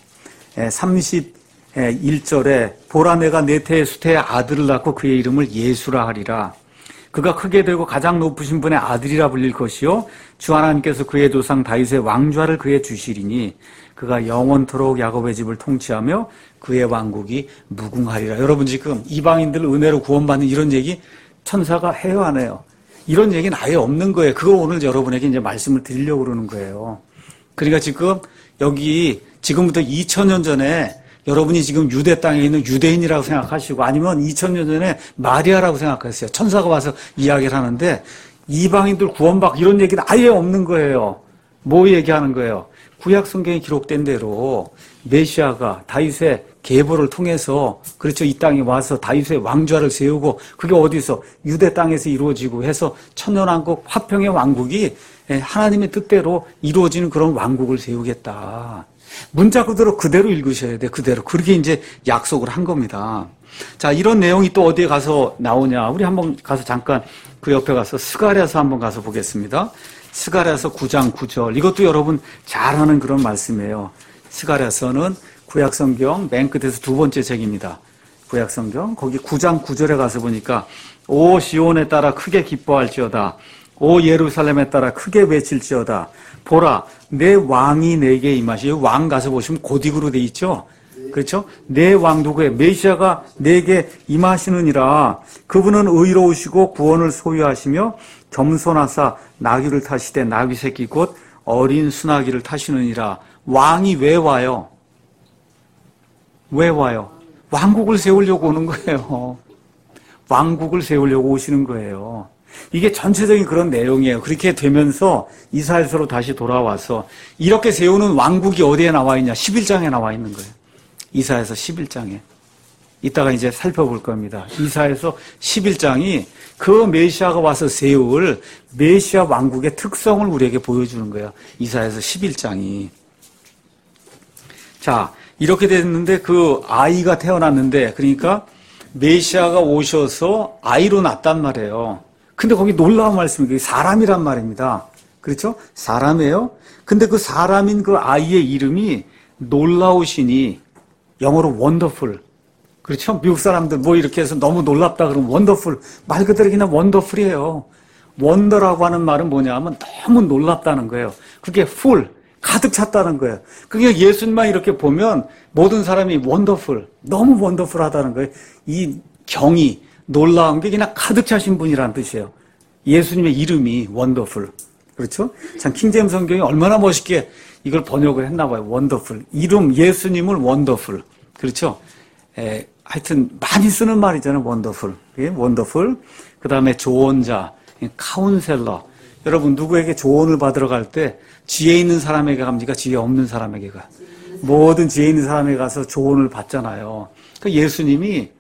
삼십일 절에 보라 내가 내 태의 수태의 아들을 낳고 그의 이름을 예수라 하리라. 그가 크게 되고 가장 높으신 분의 아들이라 불릴 것이요 주 하나님께서 그의 조상 다윗의 왕좌를 그에 주시리니 그가 영원토록 야곱의 집을 통치하며 그의 왕국이 무궁하리라. 여러분 지금 이방인들 은혜로 구원받는 이런 얘기 천사가 해요 안 해요? 이런 얘기는 아예 없는 거예요. 그거 오늘 여러분에게 이제 말씀을 드리려고 그러는 거예요. 그러니까 지금 여기 지금부터 이천 년 전에 여러분이 지금 유대 땅에 있는 유대인이라고 생각하시고 아니면 이천 년 전에 마리아라고 생각했어요. 천사가 와서 이야기를 하는데 이방인들 구원받고 이런 얘기는 아예 없는 거예요. 뭐 얘기하는 거예요? 구약 성경에 기록된 대로 메시아가 다윗의 계보를 통해서 그렇죠. 이 땅에 와서 다윗의 왕좌를 세우고 그게 어디서 유대 땅에서 이루어지고 해서 천년왕국 화평의 왕국이 하나님의 뜻대로 이루어지는 그런 왕국을 세우겠다. 문자 그대로 그대로 읽으셔야 돼. 그대로. 그렇게 이제 약속을 한 겁니다. 자, 이런 내용이 또 어디에 가서 나오냐. 우리 한번 가서 잠깐 그 옆에 가서 스가랴서 한번 가서 보겠습니다. 스가랴서 구 장 구 절. 이것도 여러분 잘 아는 그런 말씀이에요. 스가랴서는 구약성경 맨 끝에서 두 번째 책입니다. 구약성경 거기 구 장 구 절에 가서 보니까 오 시온에 따라 크게 기뻐할지어다. 오 예루살렘에 따라 크게 외칠지어다. 보라 내 왕이 내게 임하시. 왕 가서 보시면 고딕으로 돼 있죠. 그렇죠? 내 왕 누구예요? 메시아가 내게 임하시느니라. 그분은 의로우시고 구원을 소유하시며 겸손하사 나귀를 타시되 나귀 새끼 곧 어린 수나귀를 타시느니라. 왕이 왜 와요? 왜 와요? 왕국을 세우려고 오는 거예요. 왕국을 세우려고 오시는 거예요. 이게 전체적인 그런 내용이에요. 그렇게 되면서 이사야서로 다시 돌아와서 이렇게 세우는 왕국이 어디에 나와 있냐? 십일 장에 나와 있는 거예요. 이사야서 십일 장에. 이따가 이제 살펴볼 겁니다. 이사야서 십일 장이 그 메시아가 와서 세울 메시아 왕국의 특성을 우리에게 보여주는 거예요. 이사야서 십일 장이. 자, 이렇게 됐는데 그 아이가 태어났는데 그러니까 메시아가 오셔서 아이로 낳았단 말이에요. 근데 거기 놀라운 말씀이 사람이란 말입니다. 그렇죠? 사람이에요. 근데 그 사람인 그 아이의 이름이 놀라우시니 영어로 원더풀. 그렇죠? 미국 사람들 뭐 이렇게 해서 너무 놀랍다 그러면 원더풀. 말 그대로 그냥 원더풀이에요. 원더라고 하는 말은 뭐냐 하면 너무 놀랍다는 거예요. 그게 풀, 가득 찼다는 거예요. 그게 예수님만 이렇게 보면 모든 사람이 원더풀, 너무 원더풀하다는 거예요. 이 경이 놀라운 게 그냥 가득 차신 분이라는 뜻이에요. 예수님의 이름이 원더풀. 그렇죠? 참 킹제임 성경이 얼마나 멋있게 이걸 번역을 했나 봐요. 원더풀. 이름 예수님을 원더풀. 그렇죠? 에, 하여튼 많이 쓰는 말이잖아요. 원더풀. 예? 원더풀. 그다음에 조언자, 카운셀러. 여러분 누구에게 조언을 받으러 갈 때 지혜 있는 사람에게 갑니까? 지혜 없는 사람에게 가. 모든 지혜 있는 사람에게 가서 조언을 받잖아요. 그 예수님이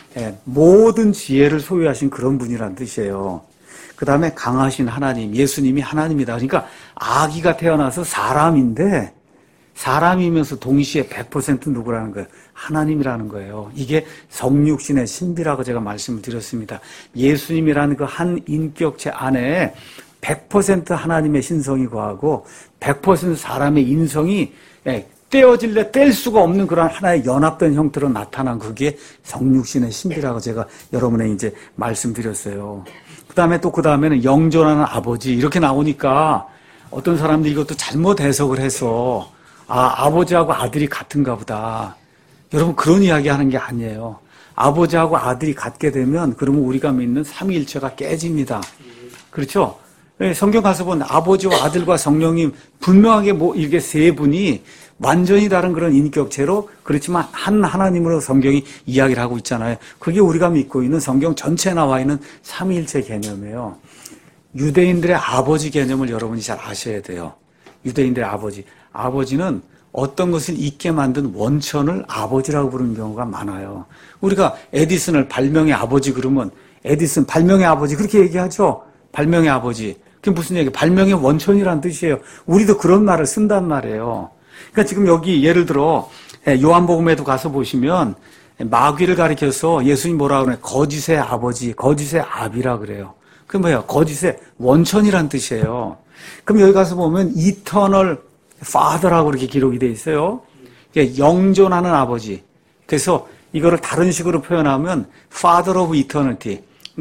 모든 지혜를 소유하신 그런 분이란 뜻이에요. 그 다음에 강하신 하나님, 예수님이 하나님이다. 그러니까 아기가 태어나서 사람인데 사람이면서 동시에 백 퍼센트 누구라는 거예요? 하나님이라는 거예요. 이게 성육신의 신비라고 제가 말씀을 드렸습니다. 예수님이라는 그 한 인격체 안에 백 퍼센트 하나님의 신성이 거하고 백 퍼센트 사람의 인성이 떼어질래 뗄 수가 없는 그런 하나의 연합된 형태로 나타난 그게 성육신의 신비라고 제가 여러분에게 이제 말씀드렸어요. 그 다음에 또 그 다음에는 영존하는 아버지 이렇게 나오니까 어떤 사람들이 이것도 잘못 해석을 해서 아, 아버지하고 아들이 같은가 보다. 여러분 그런 이야기 하는 게 아니에요. 아버지하고 아들이 같게 되면 그러면 우리가 믿는 삼위일체가 깨집니다. 그렇죠? 성경 가서 본 아버지와 아들과 성령님 분명하게 뭐 이게 세 분이 완전히 다른 그런 인격체로 그렇지만 한 하나님으로 성경이 이야기를 하고 있잖아요. 그게 우리가 믿고 있는 성경 전체에 나와 있는 삼위일체 개념이에요. 유대인들의 아버지 개념을 여러분이 잘 아셔야 돼요. 유대인들의 아버지. 아버지는 어떤 것을 있게 만든 원천을 아버지라고 부르는 경우가 많아요. 우리가 에디슨을 발명의 아버지 그러면 에디슨 발명의 아버지 그렇게 얘기하죠. 발명의 아버지. 그게 무슨 얘기예요? 발명의 원천이라는 뜻이에요. 우리도 그런 말을 쓴단 말이에요. 그러니까 지금 여기 예를 들어 요한복음에도 가서 보시면 마귀를 가리켜서 예수님 뭐라 그러냐? 거짓의 아버지, 거짓의 아비라 그래요. 그게 뭐예요? 거짓의 원천이란 뜻이에요. 그럼 여기 가서 보면 eternal father라고 이렇게 기록이 돼 있어요. 영존하는 아버지. 그래서 이거를 다른 식으로 표현하면 father of eternity. 그러니까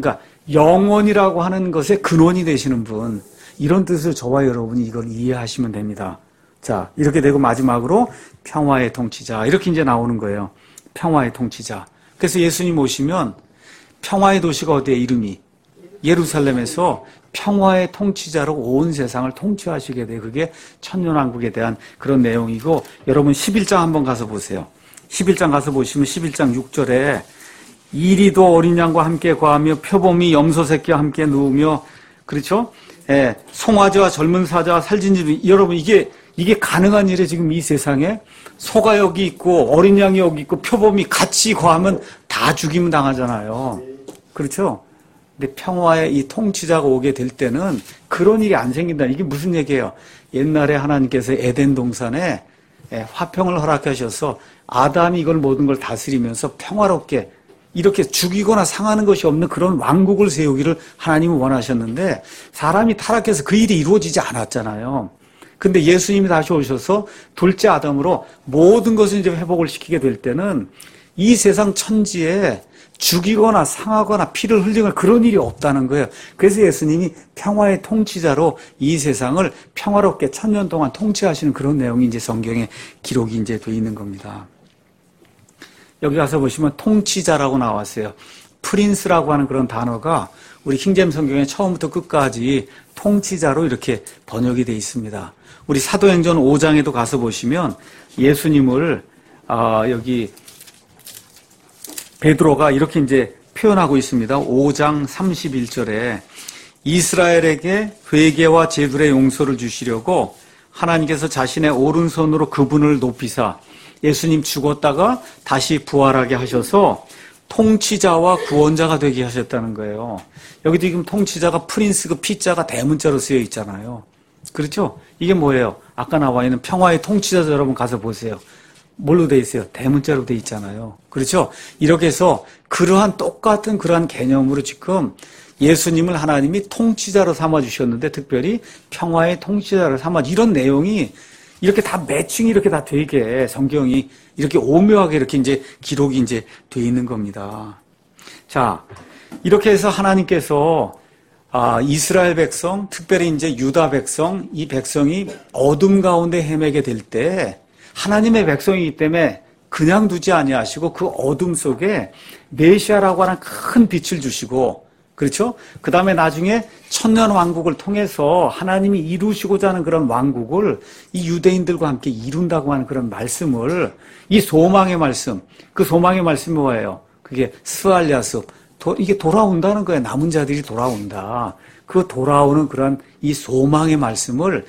영원이라고 하는 것의 근원이 되시는 분, 이런 뜻으로 저와 여러분이 이걸 이해하시면 됩니다. 자, 이렇게 되고 마지막으로 평화의 통치자, 이렇게 이제 나오는 거예요. 평화의 통치자. 그래서 예수님 오시면 평화의 도시가 어디에 이름이? 예루살렘에서 평화의 통치자로 온 세상을 통치하시게 돼요. 그게 천년왕국에 대한 그런 내용이고, 여러분 십일 장 한번 가서 보세요. 십일 장 가서 보시면 십일 장 육 절에 이리도 어린 양과 함께 거하며 표범이 염소 새끼와 함께 누우며, 그렇죠? 예, 송아지와 젊은 사자와 살진집, 여러분 이게 이게 가능한 일에 지금 이 세상에 소가 여기 있고 어린 양이 여기 있고 표범이 같이 거하면 다 죽이면 당하잖아요. 그렇죠? 근데 평화의 이 통치자가 오게 될 때는 그런 일이 안 생긴다. 이게 무슨 얘기예요? 옛날에 하나님께서 에덴 동산에 화평을 허락하셔서 아담이 이걸 모든 걸 다스리면서 평화롭게 이렇게 죽이거나 상하는 것이 없는 그런 왕국을 세우기를 하나님은 원하셨는데, 사람이 타락해서 그 일이 이루어지지 않았잖아요. 근데 예수님이 다시 오셔서 둘째 아담으로 모든 것을 이제 회복을 시키게 될 때는 이 세상 천지에 죽이거나 상하거나 피를 흘리거나 그런 일이 없다는 거예요. 그래서 예수님이 평화의 통치자로 이 세상을 평화롭게 천년 동안 통치하시는 그런 내용이 이제 성경에 기록이 이제 돼 있는 겁니다. 여기 가서 보시면 통치자라고 나왔어요. 프린스라고 하는 그런 단어가 우리 킹제임 성경에 처음부터 끝까지 통치자로 이렇게 번역이 돼 있습니다. 우리 사도행전 오 장에도 가서 보시면 예수님을 아, 여기 베드로가 이렇게 이제 표현하고 있습니다. 오 장 삼십일 절에 이스라엘에게 회개와 제들의 용서를 주시려고 하나님께서 자신의 오른손으로 그분을 높이사 예수님 죽었다가 다시 부활하게 하셔서 통치자와 구원자가 되게 하셨다는 거예요. 여기도 지금 통치자가 프린스 그 피자가 대문자로 쓰여 있잖아요. 그렇죠? 이게 뭐예요? 아까 나와 있는 평화의 통치자, 여러분 가서 보세요. 뭘로 돼 있어요? 대문자로 돼 있잖아요. 그렇죠? 이렇게 해서 그러한 똑같은 그러한 개념으로 지금 예수님을 하나님이 통치자로 삼아주셨는데, 특별히 평화의 통치자로 삼아, 이런 내용이 이렇게 다 매칭이 이렇게 다 되게 성경이 이렇게 오묘하게 이렇게 이제 기록이 이제 돼 있는 겁니다. 자, 이렇게 해서 하나님께서 아, 이스라엘 백성, 특별히 이제 유다 백성, 이 백성이 어둠 가운데 헤매게 될 때 하나님의 백성이기 때문에 그냥 두지 아니하시고 그 어둠 속에 메시아라고 하는 큰 빛을 주시고, 그렇죠? 그 다음에 나중에 천년 왕국을 통해서 하나님이 이루시고자 하는 그런 왕국을 이 유대인들과 함께 이룬다고 하는 그런 말씀을, 이 소망의 말씀, 그 소망의 말씀이 뭐예요? 그게 스알리아스, 이게 돌아온다는 거예요. 남은 자들이 돌아온다. 그 돌아오는 그런 이 소망의 말씀을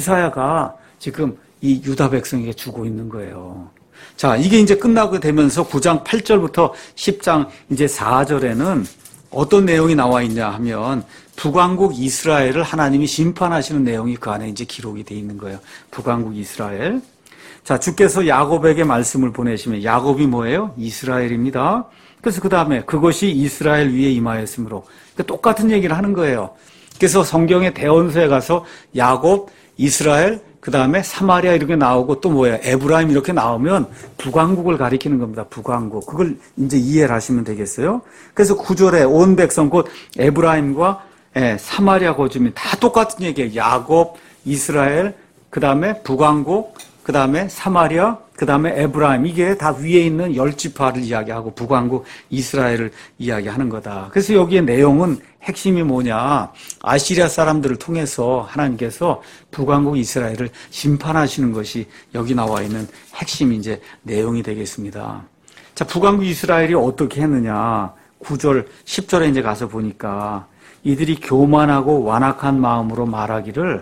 이사야가 지금 이 유다 백성에게 주고 있는 거예요. 자, 이게 이제 끝나고 되면서 구 장 팔 절부터 십 장 이제 사 절에는 어떤 내용이 나와 있냐 하면 북왕국 이스라엘을 하나님이 심판하시는 내용이 그 안에 이제 기록이 돼 있는 거예요. 북왕국 이스라엘. 자, 주께서 야곱에게 말씀을 보내시면, 야곱이 뭐예요? 이스라엘입니다. 그래서 그 다음에 그것이 이스라엘 위에 임하였으므로, 그러니까 똑같은 얘기를 하는 거예요. 그래서 성경의 대원서에 가서 야곱, 이스라엘, 그 다음에 사마리아 이렇게 나오고 또 뭐예요? 에브라임 이렇게 나오면 북왕국을 가리키는 겁니다. 북왕국. 그걸 이제 이해를 하시면 되겠어요. 그래서 구 절에 온 백성 곧 에브라임과 예, 사마리아 거주민 다 똑같은 얘기예요. 야곱, 이스라엘, 그 다음에 북왕국, 그 다음에 사마리아, 그 다음에 에브라임. 이게 다 위에 있는 열 지파를 이야기하고 북왕국 이스라엘을 이야기하는 거다. 그래서 여기에 내용은 핵심이 뭐냐. 아시리아 사람들을 통해서 하나님께서 북왕국 이스라엘을 심판하시는 것이 여기 나와 있는 핵심 이제 내용이 되겠습니다. 자, 북왕국 이스라엘이 어떻게 했느냐. 구 절, 십 절에 이제 가서 보니까 이들이 교만하고 완악한 마음으로 말하기를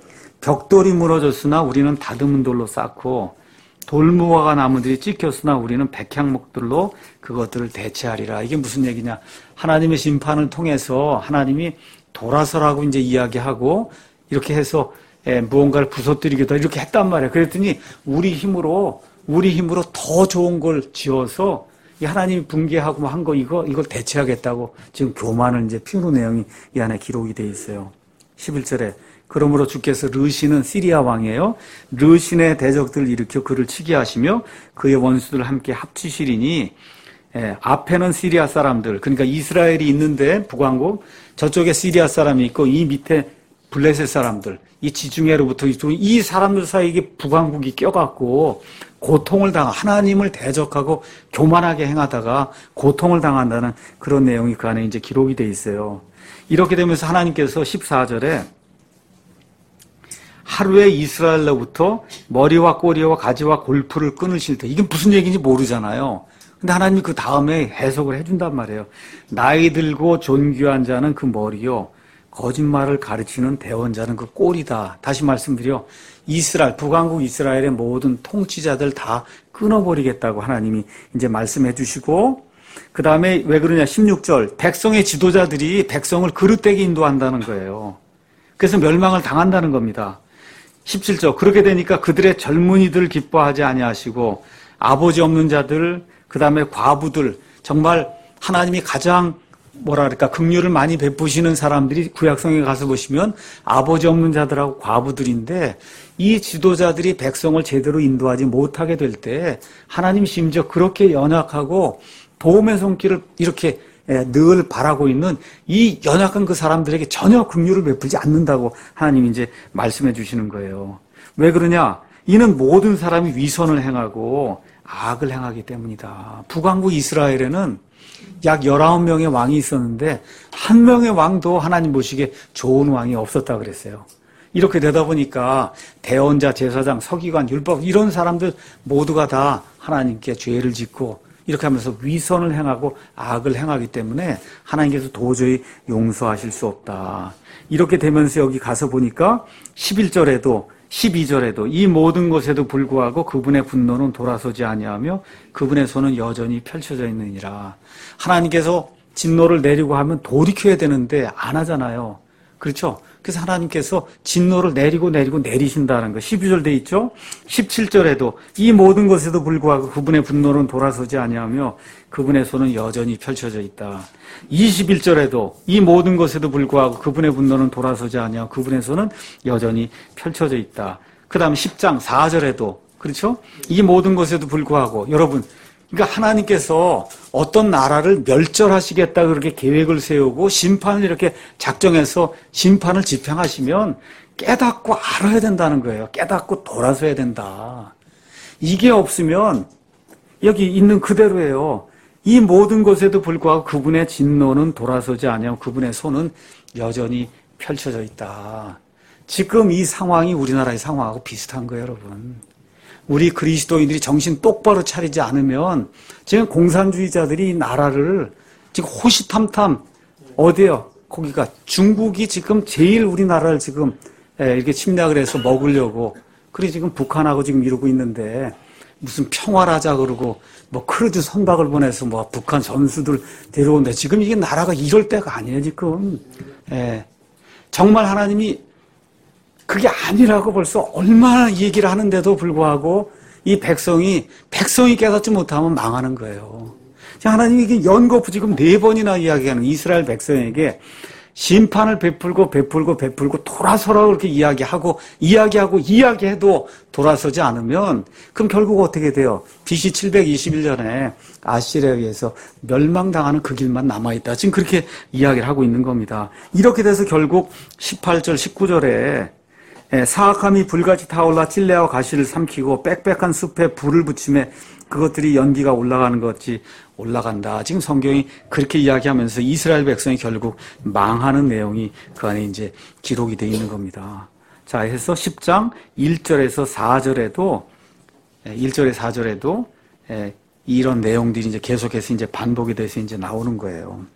벽돌이 무너졌으나 우리는 다듬은 돌로 쌓고 돌무화가 나무들이 찍혔으나 우리는 백향목들로 그것들을 대체하리라. 이게 무슨 얘기냐? 하나님의 심판을 통해서 하나님이 돌아서라고 이제 이야기하고 이렇게 해서 무언가를 부서뜨리기도 이렇게 했단 말이에요. 그랬더니 우리 힘으로 우리 힘으로 더 좋은 걸 지어서 이 하나님이 붕괴하고 한 거 이거 이걸 대체하겠다고 지금 교만을 이제 피우는 내용이 이 안에 기록이 돼 있어요. 십일 절에 그러므로 주께서 르신은 시리아 왕이에요. 르신의 대적들을 일으켜 그를 치게 하시며 그의 원수들을 함께 합치시리니 예, 앞에는 시리아 사람들, 그러니까 이스라엘이 있는데 북왕국, 저쪽에 시리아 사람이 있고 이 밑에 블레셋 사람들, 이 지중해로부터 이 사람들 사이에 북왕국이 껴갖고 고통을 당하, 하나님을 대적하고 교만하게 행하다가 고통을 당한다는 그런 내용이 그 안에 이제 기록이 돼 있어요. 이렇게 되면서 하나님께서 십사 절에 하루에 이스라엘로부터 머리와 꼬리와 가지와 골프를 끊으실 때, 이게 무슨 얘기인지 모르잖아요. 근데 하나님이 그 다음에 해석을 해준단 말이에요. 나이 들고 존귀한 자는 그 머리요, 거짓말을 가르치는 대원자는 그 꼬리다. 다시 말씀드려, 이스라엘, 북왕국 이스라엘의 모든 통치자들 다 끊어버리겠다고 하나님이 이제 말씀해 주시고, 그 다음에 왜 그러냐, 십육 절, 백성의 지도자들이 백성을 그릇되게 인도한다는 거예요. 그래서 멸망을 당한다는 겁니다. 십칠 절, 그렇게 되니까 그들의 젊은이들 기뻐하지 아니하시고 아버지 없는 자들, 그 다음에 과부들, 정말 하나님이 가장 뭐라 그럴까 긍휼을 많이 베푸시는 사람들이 구약성에 가서 보시면 아버지 없는 자들하고 과부들인데, 이 지도자들이 백성을 제대로 인도하지 못하게 될 때 하나님 심지어 그렇게 연약하고 도움의 손길을 이렇게 늘 바라고 있는 이 연약한 그 사람들에게 전혀 긍휼을 베풀지 않는다고 하나님이 이제 말씀해 주시는 거예요. 왜 그러냐? 이는 모든 사람이 위선을 행하고 악을 행하기 때문이다. 북왕국 이스라엘에는 약 열아홉 명의 왕이 있었는데 한 명의 왕도 하나님 보시기에 좋은 왕이 없었다 그랬어요. 이렇게 되다 보니까 대언자, 제사장, 서기관, 율법 이런 사람들 모두가 다 하나님께 죄를 짓고 이렇게 하면서 위선을 행하고 악을 행하기 때문에 하나님께서 도저히 용서하실 수 없다. 이렇게 되면서 여기 가서 보니까 십일 절에도 십이 절에도 이 모든 것에도 불구하고 그분의 분노는 돌아서지 아니하며 그분의 손은 여전히 펼쳐져 있느니라. 하나님께서 진노를 내리고 하면 돌이켜야 되는데 안 하잖아요. 그렇죠? 그래서 하나님께서 진노를 내리고 내리고 내리신다는 거. 십이 절 돼 있죠? 십칠 절에도 이 모든 것에도 불구하고 그분의 분노는 돌아서지 아니하며 그분의 손은 여전히 펼쳐져 있다. 이십일 절에도 이 모든 것에도 불구하고 그분의 분노는 돌아서지 아니하며 그분의 손은 여전히 펼쳐져 있다. 그 다음 십 장 사 절에도 그렇죠? 이 모든 것에도 불구하고 여러분, 그러니까 하나님께서 어떤 나라를 멸절하시겠다 그렇게 계획을 세우고 심판을 이렇게 작정해서 심판을 집행하시면 깨닫고 알아야 된다는 거예요. 깨닫고 돌아서야 된다. 이게 없으면 여기 있는 그대로예요. 이 모든 것에도 불구하고 그분의 진노는 돌아서지 아니하고 그분의 손은 여전히 펼쳐져 있다. 지금 이 상황이 우리나라의 상황하고 비슷한 거예요, 여러분. 우리 그리스도인들이 정신 똑바로 차리지 않으면 지금 공산주의자들이 이 나라를 지금 호시탐탐 어디요? 거기가 중국이 지금 제일 우리나라를 지금 이렇게 침략을 해서 먹으려고, 그리고 지금 북한하고 지금 이러고 있는데 무슨 평화하자 그러고 뭐 크루즈 선박을 보내서 뭐 북한 전수들 데려오는데 지금 이게 나라가 이럴 때가 아니에요 지금. 예. 정말 하나님이 그게 아니라고 벌써 얼마나 얘기를 하는데도 불구하고 이 백성이 백성이 깨닫지 못하면 망하는 거예요. 하나님이 이게 연거푸 지금 네 번이나 이야기하는 이스라엘 백성에게 심판을 베풀고 베풀고 베풀고 돌아서라고 그렇게 이야기하고 이야기하고 이야기해도 돌아서지 않으면 그럼 결국 어떻게 돼요? 비씨 칠백이십일 년에 아시리아에 의해서 멸망당하는 그 길만 남아있다. 지금 그렇게 이야기를 하고 있는 겁니다. 이렇게 돼서 결국 십팔 절 십구 절에 사악함이 불같이 타올라 찔레와 가시를 삼키고 빽빽한 숲에 불을 붙이매 그것들이 연기가 올라가는 것 같이 올라간다. 지금 성경이 그렇게 이야기하면서 이스라엘 백성이 결국 망하는 내용이 그 안에 이제 기록이 되어 있는 겁니다. 자, 해서 십 장 일 절에서 사 절에도 일 절에 사 절에도 이런 내용들이 이제 계속해서 이제 반복이 돼서 이제 나오는 거예요.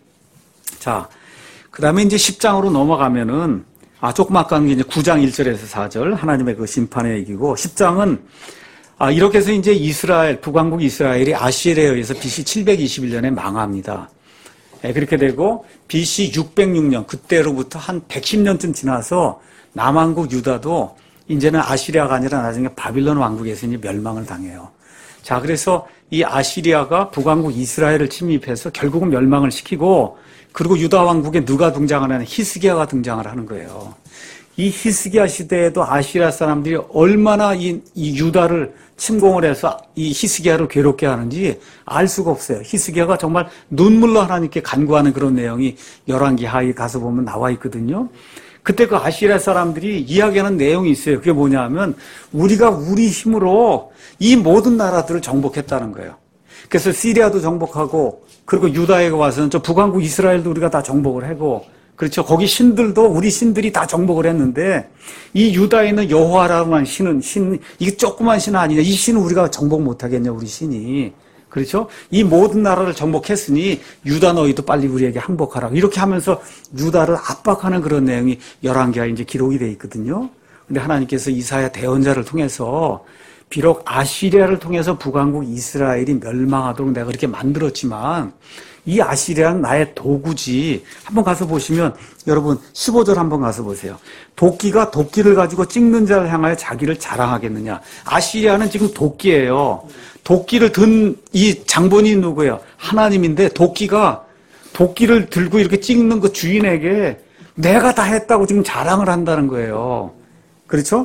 자, 그 다음에 이제 십 장으로 넘어가면은 아, 조금 아까 한 게 이제 구 장 일 절에서 사 절 하나님의 그 심판의 얘기고, 십 장은 아, 이렇게 해서 이제 이스라엘, 북왕국 이스라엘이 아시리아에 의해서 비씨 칠백이십일 년에 망합니다. 예, 그렇게 되고 비씨 육백육 년 그때로부터 한 백십 년쯤 지나서 남왕국 유다도 이제는 아시리아가 아니라 나중에 바빌론 왕국에서 이제 멸망을 당해요. 자, 그래서 이 아시리아가 북왕국 이스라엘을 침입해서 결국은 멸망을 시키고, 그리고 유다 왕국에 누가 등장을 하냐, 히스기야가 등장을 하는 거예요. 이 히스기야 시대에도 아시리아 사람들이 얼마나 이, 이 유다를 침공을 해서 이 히스기야를 괴롭게 하는지 알 수가 없어요. 히스기야가 정말 눈물로 하나님께 간구하는 그런 내용이 열왕기 하에 가서 보면 나와 있거든요. 그때 그 아시리아 사람들이 이야기하는 내용이 있어요. 그게 뭐냐면 우리가 우리 힘으로 이 모든 나라들을 정복했다는 거예요. 그래서 시리아도 정복하고 그리고 유다에 와서는 저 북왕국 이스라엘도 우리가 다 정복을 하고 그렇죠. 거기 신들도 우리 신들이 다 정복을 했는데 이 유다에 있는 여호와라는 신은 신 이게 조그만 신 아니냐. 이 신은 우리가 정복 못하겠냐 우리 신이. 그렇죠? 이 모든 나라를 정복했으니 유다 너희도 빨리 우리에게 항복하라. 이렇게 하면서 유다를 압박하는 그런 내용이 열왕기하에 이제 기록이 되어 있거든요. 근데 하나님께서 이사야 대언자를 통해서 비록 아시리아를 통해서 북왕국 이스라엘이 멸망하도록 내가 그렇게 만들었지만 이 아시리아는 나의 도구지. 한번 가서 보시면 여러분 십오 절 한번 가서 보세요. 도끼가 도끼를 가지고 찍는 자를 향하여 자기를 자랑하겠느냐. 아시리아는 지금 도끼예요. 도끼를 든 이 장본인이 누구예요? 하나님인데 도끼가 도끼를 들고 이렇게 찍는 그 주인에게 내가 다 했다고 지금 자랑을 한다는 거예요. 그렇죠?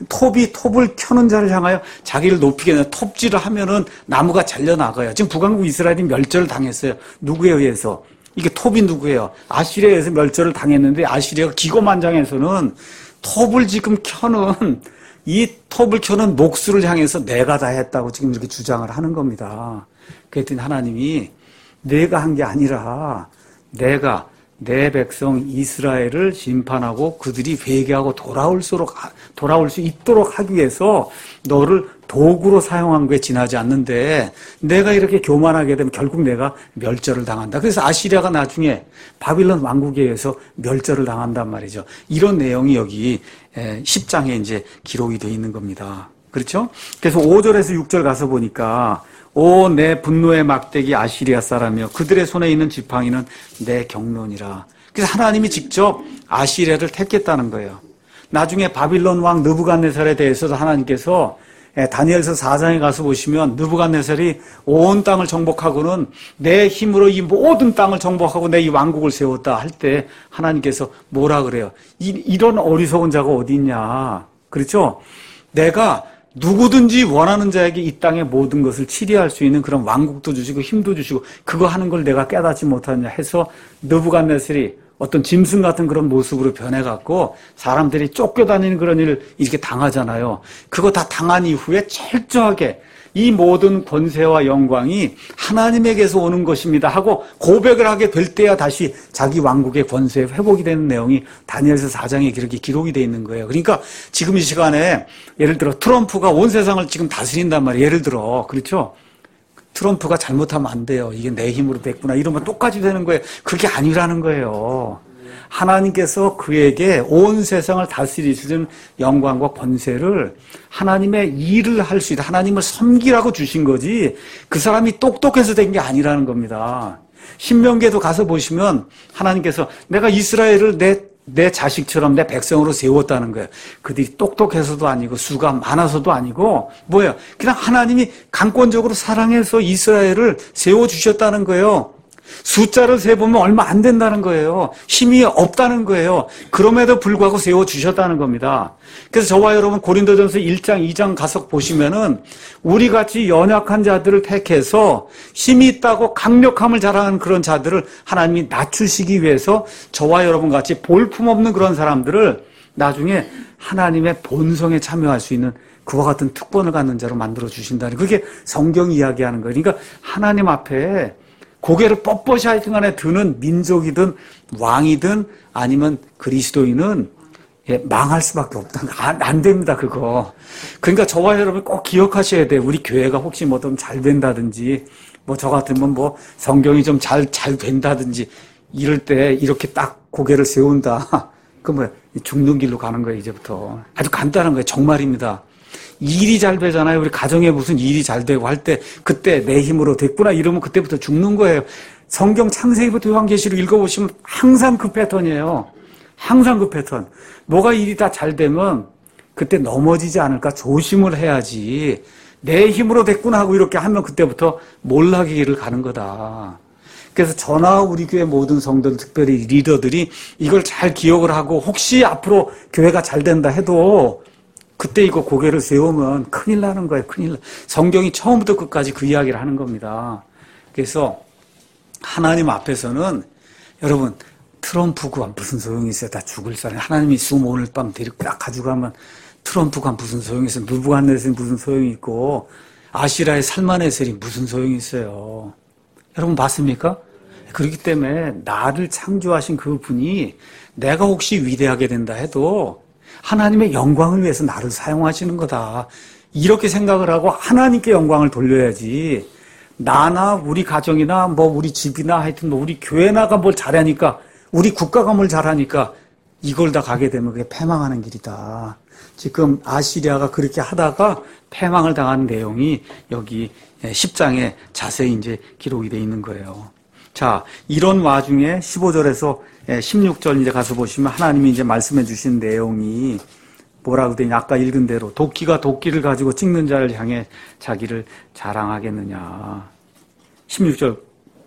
톱이 톱을 켜는 자를 향하여 자기를 높이게 톱질을 하면은 나무가 잘려나가요. 지금 북왕국 이스라엘이 멸절을 당했어요. 누구에 의해서? 이게 톱이 누구예요? 아시리아에 의해서 멸절을 당했는데 아시리아가 기고만장해서는 톱을 지금 켜는 이 톱을 켜는 목수를 향해서 내가 다 했다고 지금 이렇게 주장을 하는 겁니다. 그랬더니 하나님이 내가 한 게 아니라 내가 내 백성 이스라엘을 심판하고 그들이 회개하고 돌아올수록 돌아올 수 있도록 하기 위해서 너를 도구로 사용한 게 지나지 않는데 내가 이렇게 교만하게 되면 결국 내가 멸절을 당한다. 그래서 아시리아가 나중에 바빌론 왕국에 의해서 멸절을 당한단 말이죠. 이런 내용이 여기 십 장에 이제 기록이 되어 있는 겁니다. 그렇죠? 그래서 오 절에서 육 절 가서 보니까 오 내 분노의 막대기 아시리아 사람이여 그들의 손에 있는 지팡이는 내 경론이라. 그래서 하나님이 직접 아시리아를 택했다는 거예요. 나중에 바빌론 왕 느부갓네살에 대해서도 하나님께서 다니엘서 사 장에 가서 보시면 느부갓네살이 온 땅을 정복하고는 내 힘으로 이 모든 땅을 정복하고 내 이 왕국을 세웠다 할 때 하나님께서 뭐라 그래요? 이, 이런 어리석은 자가 어디 있냐. 그렇죠? 내가 누구든지 원하는 자에게 이 땅의 모든 것을 치리할 수 있는 그런 왕국도 주시고 힘도 주시고 그거 하는 걸 내가 깨닫지 못하느냐 해서 느부갓네살이 어떤 짐승 같은 그런 모습으로 변해갖고 사람들이 쫓겨다니는 그런 일을 이렇게 당하잖아요. 그거 다 당한 이후에 철저하게 이 모든 권세와 영광이 하나님에게서 오는 것입니다 하고 고백을 하게 될 때야 다시 자기 왕국의 권세에 회복이 되는 내용이 다니엘서 사 장에 이렇게 기록이 되어 있는 거예요. 그러니까 지금 이 시간에 예를 들어 트럼프가 온 세상을 지금 다스린단 말이에요. 예를 들어 그렇죠? 트럼프가 잘못하면 안 돼요. 이게 내 힘으로 됐구나. 이러면 똑같이 되는 거예요. 그게 아니라는 거예요. 하나님께서 그에게 온 세상을 다스리시는 영광과 권세를 하나님의 일을 할 수 있다. 하나님을 섬기라고 주신 거지 그 사람이 똑똑해서 된 게 아니라는 겁니다. 신명기에도 가서 보시면 하나님께서 내가 이스라엘을 내 내 자식처럼 내 백성으로 세웠다는 거예요. 그들이 똑똑해서도 아니고 수가 많아서도 아니고 뭐예요? 그냥 하나님이 강권적으로 사랑해서 이스라엘을 세워주셨다는 거예요. 숫자를 세보면 얼마 안 된다는 거예요. 힘이 없다는 거예요. 그럼에도 불구하고 세워주셨다는 겁니다. 그래서 저와 여러분 고린도전서 일 장, 이 장 가서 보시면은 우리같이 연약한 자들을 택해서 힘이 있다고 강력함을 자랑하는 그런 자들을 하나님이 낮추시기 위해서 저와 여러분 같이 볼품없는 그런 사람들을 나중에 하나님의 본성에 참여할 수 있는 그와 같은 특권을 갖는 자로 만들어 주신다는 그게 성경이 이야기하는 거예요. 그러니까 하나님 앞에 고개를 뻣뻣이 하여튼간에 드는 민족이든 왕이든 아니면 그리스도인은 예, 망할 수밖에 없다. 안, 안 됩니다, 그거. 그러니까 저와 여러분 꼭 기억하셔야 돼요. 우리 교회가 혹시 뭐 좀 잘 된다든지, 뭐 저 같으면 뭐 성경이 좀 잘, 잘 된다든지, 이럴 때 이렇게 딱 고개를 세운다. 그 뭐, 죽는 길로 가는 거예요, 이제부터. 아주 간단한 거예요. 정말입니다. 일이 잘 되잖아요. 우리 가정에 무슨 일이 잘 되고 할 때 그때 내 힘으로 됐구나 이러면 그때부터 죽는 거예요. 성경 창세기부터 요한계시록 읽어보시면 항상 그 패턴이에요. 항상 그 패턴. 뭐가 일이 다 잘 되면 그때 넘어지지 않을까 조심을 해야지 내 힘으로 됐구나 하고 이렇게 하면 그때부터 몰락의 길을 가는 거다. 그래서 저나 우리 교회 모든 성도들, 특별히 리더들이 이걸 잘 기억을 하고 혹시 앞으로 교회가 잘 된다 해도 그때 이거 고개를 세우면 큰일 나는 거예요. 큰일 나. 성경이 처음부터 끝까지 그 이야기를 하는 겁니다. 그래서 하나님 앞에서는 여러분 트럼프가 무슨 소용이 있어요. 다 죽을 사람. 하나님이 숨 오늘 밤 데리고 딱 가져가면 트럼프가 무슨 소용이 있어요. 느부갓네살이 무슨 소용이 있고 아시라의 살만에셀이 무슨 소용이 있어요. 여러분 봤습니까? 그렇기 때문에 나를 창조하신 그 분이 내가 혹시 위대하게 된다 해도 하나님의 영광을 위해서 나를 사용하시는 거다. 이렇게 생각을 하고 하나님께 영광을 돌려야지. 나나 우리 가정이나 뭐 우리 집이나 하여튼 뭐 우리 교회나가 뭘 잘하니까 우리 국가가 뭘 잘하니까 이걸 다 가게 되면 그게 패망하는 길이다. 지금 아시리아가 그렇게 하다가 패망을 당한 내용이 여기 십 장에 자세히 이제 기록이 되어 있는 거예요. 자, 이런 와중에 십오 절에서 십육 절 이제 가서 보시면 하나님이 이제 말씀해 주신 내용이 뭐라고 되냐. 아까 읽은 대로 도끼가 도끼를 가지고 찍는 자를 향해 자기를 자랑하겠느냐. 십육 절.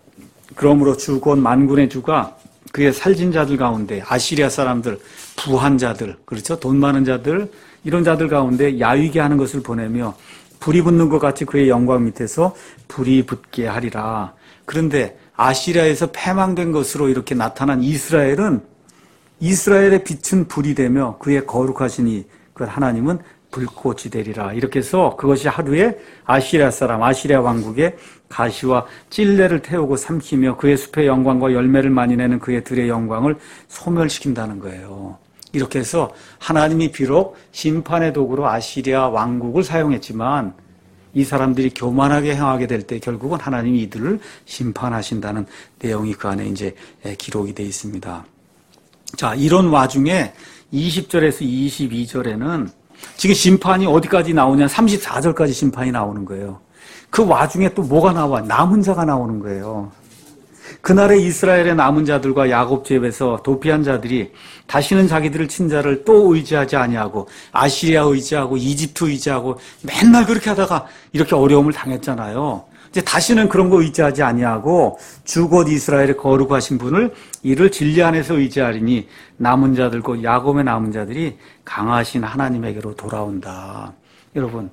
그러므로 주 곧 만군의 주가 그의 살진 자들 가운데 아시리아 사람들, 부한 자들, 그렇죠? 돈 많은 자들, 이런 자들 가운데 야위게 하는 것을 보내며 불이 붙는 것 같이 그의 영광 밑에서 불이 붙게 하리라. 그런데 아시리아에서 패망된 것으로 이렇게 나타난 이스라엘은 이스라엘의 빛은 불이 되며 그의 거룩하시니 그 하나님은 불꽃이 되리라. 이렇게 해서 그것이 하루에 아시리아 사람, 아시리아 왕국의 가시와 찔레를 태우고 삼키며 그의 숲의 영광과 열매를 많이 내는 그의 들의 영광을 소멸시킨다는 거예요. 이렇게 해서 하나님이 비록 심판의 도구로 아시리아 왕국을 사용했지만 이 사람들이 교만하게 행하게 될 때 결국은 하나님이 이들을 심판하신다는 내용이 그 안에 이제 기록이 되어 있습니다. 자, 이런 와중에 이십 절에서 이십이 절에는 지금 심판이 어디까지 나오냐? 삼십사 절까지 심판이 나오는 거예요. 그 와중에 또 뭐가 나와? 남은 자가 나오는 거예요. 그날에 이스라엘의 남은 자들과 야곱 집에서 도피한 자들이 다시는 자기들을 친 자를 또 의지하지 아니하고 아시리아 의지하고 이집트 의지하고 맨날 그렇게 하다가 이렇게 어려움을 당했잖아요. 이제 다시는 그런 거 의지하지 아니하고 주 곧 이스라엘의 거룩하신 분을 이를 진리 안에서 의지하리니 남은 자들 곧 야곱의 남은 자들이 강하신 하나님에게로 돌아온다. 여러분,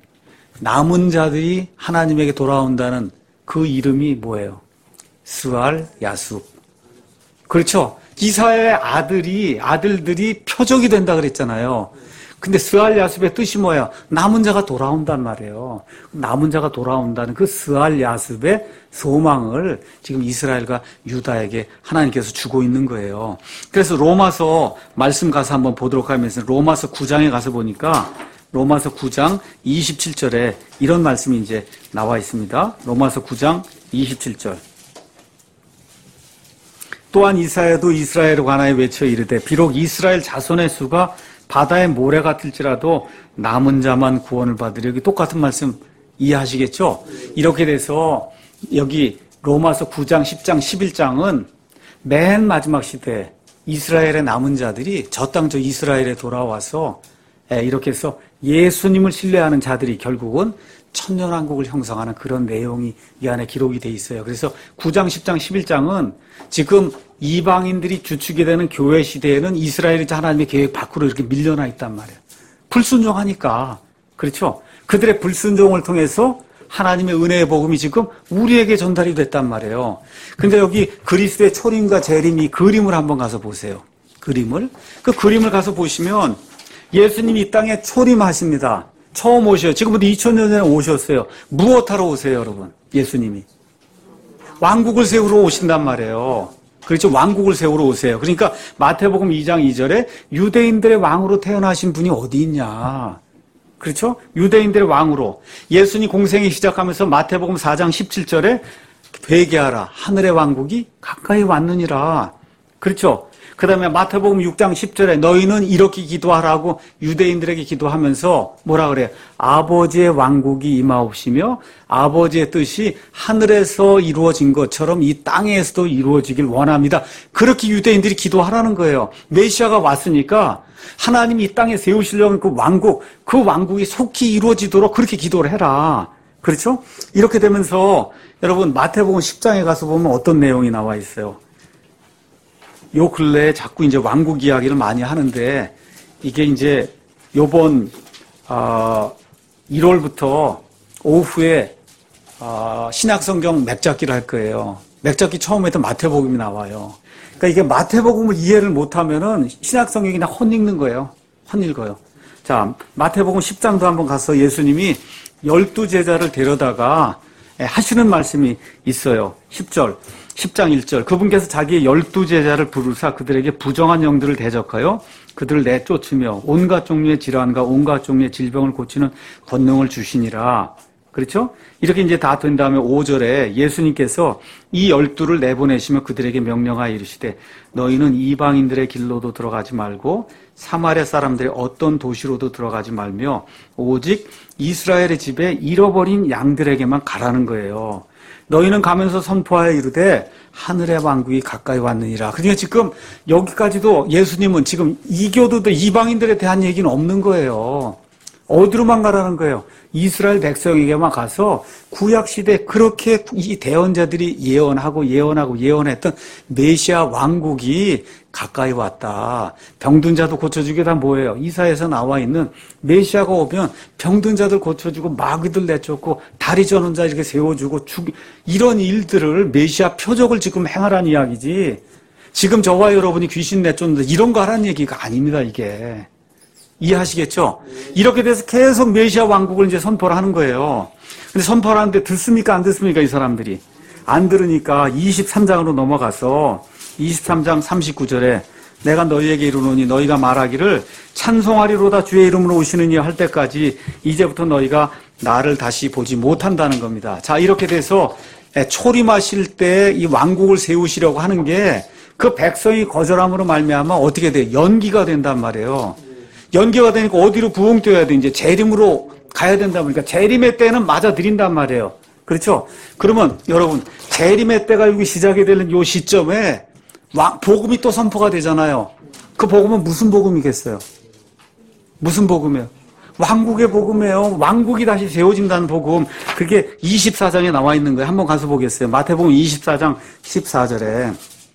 남은 자들이 하나님에게 돌아온다는 그 이름이 뭐예요? 스알 야숲. 그렇죠? 이스라엘의 아들이 아들들이 표적이 된다 그랬잖아요. 근데 스알 야숲의 뜻이 뭐예요? 남은 자가 돌아온단 말이에요. 남은 자가 돌아온다는 그 스알 야숲의 소망을 지금 이스라엘과 유다에게 하나님께서 주고 있는 거예요. 그래서 로마서 말씀 가서 한번 보도록 하면서 로마서 구 장에 가서 보니까 로마서 구 장 이십칠 절에 이런 말씀이 이제 나와 있습니다. 로마서 구 장 이십칠 절. 또한 이사야도 이스라엘에 관하여 외쳐 이르되 비록 이스라엘 자손의 수가 바다의 모래 같을지라도 남은 자만 구원을 받으려. 여기 똑같은 말씀 이해하시겠죠? 이렇게 돼서 여기 로마서 구 장, 십 장, 십일 장은 맨 마지막 시대에 이스라엘의 남은 자들이 저 땅 저 이스라엘에 돌아와서 이렇게 해서 예수님을 신뢰하는 자들이 결국은 천년왕국을 형성하는 그런 내용이 이 안에 기록이 돼 있어요. 그래서 구 장, 십 장, 십일 장은 지금 이방인들이 주축이 되는 교회 시대에는 이스라엘이 하나님의 계획 밖으로 이렇게 밀려나 있단 말이에요. 불순종하니까. 그렇죠? 그들의 불순종을 통해서 하나님의 은혜의 복음이 지금 우리에게 전달이 됐단 말이에요. 근데 여기 그리스도의 초림과 재림 이 그림을 한번 가서 보세요. 그림을. 그 그림을 가서 보시면 예수님이 이 땅에 초림하십니다. 처음 오셔요. 지금부터 이천 년 전에 오셨어요. 무엇하러 오세요, 여러분? 예수님이. 왕국을 세우러 오신단 말이에요. 그렇죠? 왕국을 세우러 오세요. 그러니까 마태복음 이 장 이 절에 유대인들의 왕으로 태어나신 분이 어디 있냐. 그렇죠? 유대인들의 왕으로. 예수님 공생이 시작하면서 마태복음 사 장 십칠 절에 회개하라. 하늘의 왕국이 가까이 왔느니라. 그렇죠? 그 다음에 마태복음 육 장 십 절에 너희는 이렇게 기도하라고 유대인들에게 기도하면서 뭐라 그래요? 아버지의 왕국이 임하옵시며 아버지의 뜻이 하늘에서 이루어진 것처럼 이 땅에서도 이루어지길 원합니다. 그렇게 유대인들이 기도하라는 거예요. 메시아가 왔으니까 하나님이 이 땅에 세우시려는 그 왕국, 그 왕국이 속히 이루어지도록 그렇게 기도를 해라. 그렇죠? 이렇게 되면서 여러분 마태복음 십 장에 가서 보면 어떤 내용이 나와 있어요? 요 근래에 자꾸 이제 왕국 이야기를 많이 하는데 이게 이제 요번 어, 일월부터 오후에 어, 신약성경 맥잡기를 할 거예요. 맥잡기 처음 했던 마태복음이 나와요. 그러니까 이게 마태복음을 이해를 못하면은 신약성경이 그냥 헛읽는 거예요. 헛읽어요. 자, 마태복음 십 장도 한번 가서 예수님이 열두 제자를 데려다가 하시는 말씀이 있어요. 십 절, 십 장 일 절. 그분께서 자기의 열두 제자를 부르사 그들에게 부정한 영들을 대적하여 그들을 내쫓으며 온갖 종류의 질환과 온갖 종류의 질병을 고치는 권능을 주시니라. 그렇죠? 이렇게 이제 다 된 다음에 오 절에 예수님께서 이 열두를 내보내시며 그들에게 명령하여 이르시되 너희는 이방인들의 길로도 들어가지 말고 사마리아 사람들의 어떤 도시로도 들어가지 말며 오직 이스라엘의 집에 잃어버린 양들에게만 가라는 거예요. 너희는 가면서 선포하여 이르되 하늘의 왕국이 가까이 왔느니라. 그러니까 지금 여기까지도 예수님은 지금 이교도들 이방인들에 대한 얘기는 없는 거예요. 어디로만 가라는 거예요? 이스라엘 백성에게만 가서 구약시대 그렇게 이 대언자들이 예언하고 예언하고 예언했던 메시아 왕국이 가까이 왔다. 병든 자도 고쳐주게 다 뭐예요? 이사야에서 나와 있는 메시아가 오면 병든 자들 고쳐주고 마귀들 내쫓고 다리 저는 자 이렇게 세워주고 죽 이런 일들을 메시아 표적을 지금 행하라는 이야기지. 지금 저와 여러분이 귀신 내쫓는다 이런 거 하라는 얘기가 아닙니다. 이게. 이해하시겠죠? 이렇게 돼서 계속 메시아 왕국을 이제 선포를 하는 거예요. 근데 선포를 하는데 듣습니까? 안 듣습니까? 이 사람들이. 안 들으니까 이십삼 장으로 넘어가서 이십삼 장 삼십구 절에 내가 너희에게 이르노니 너희가 말하기를 찬송하리로다 주의 이름으로 오시느니 할 때까지 이제부터 너희가 나를 다시 보지 못한다는 겁니다. 자, 이렇게 돼서 초림하실 때 이 왕국을 세우시려고 하는 게 그 백성이 거절함으로 말미암아 어떻게 돼요? 연기가 된단 말이에요. 연기가 되니까 어디로 부흥되어야 돼? 이제 재림으로 가야 된다 보니까 재림의 때는 맞아 드린단 말이에요. 그렇죠? 그러면 여러분 재림의 때가 여기 시작이 되는 요 시점에 왕, 복음이 또 선포가 되잖아요. 그 복음은 무슨 복음이겠어요? 무슨 복음이에요? 왕국의 복음이에요. 왕국이 다시 세워진다는 복음. 그게 이십사 장에 나와 있는 거예요. 한번 가서 보겠어요. 마태복음 이십사 장 십사 절에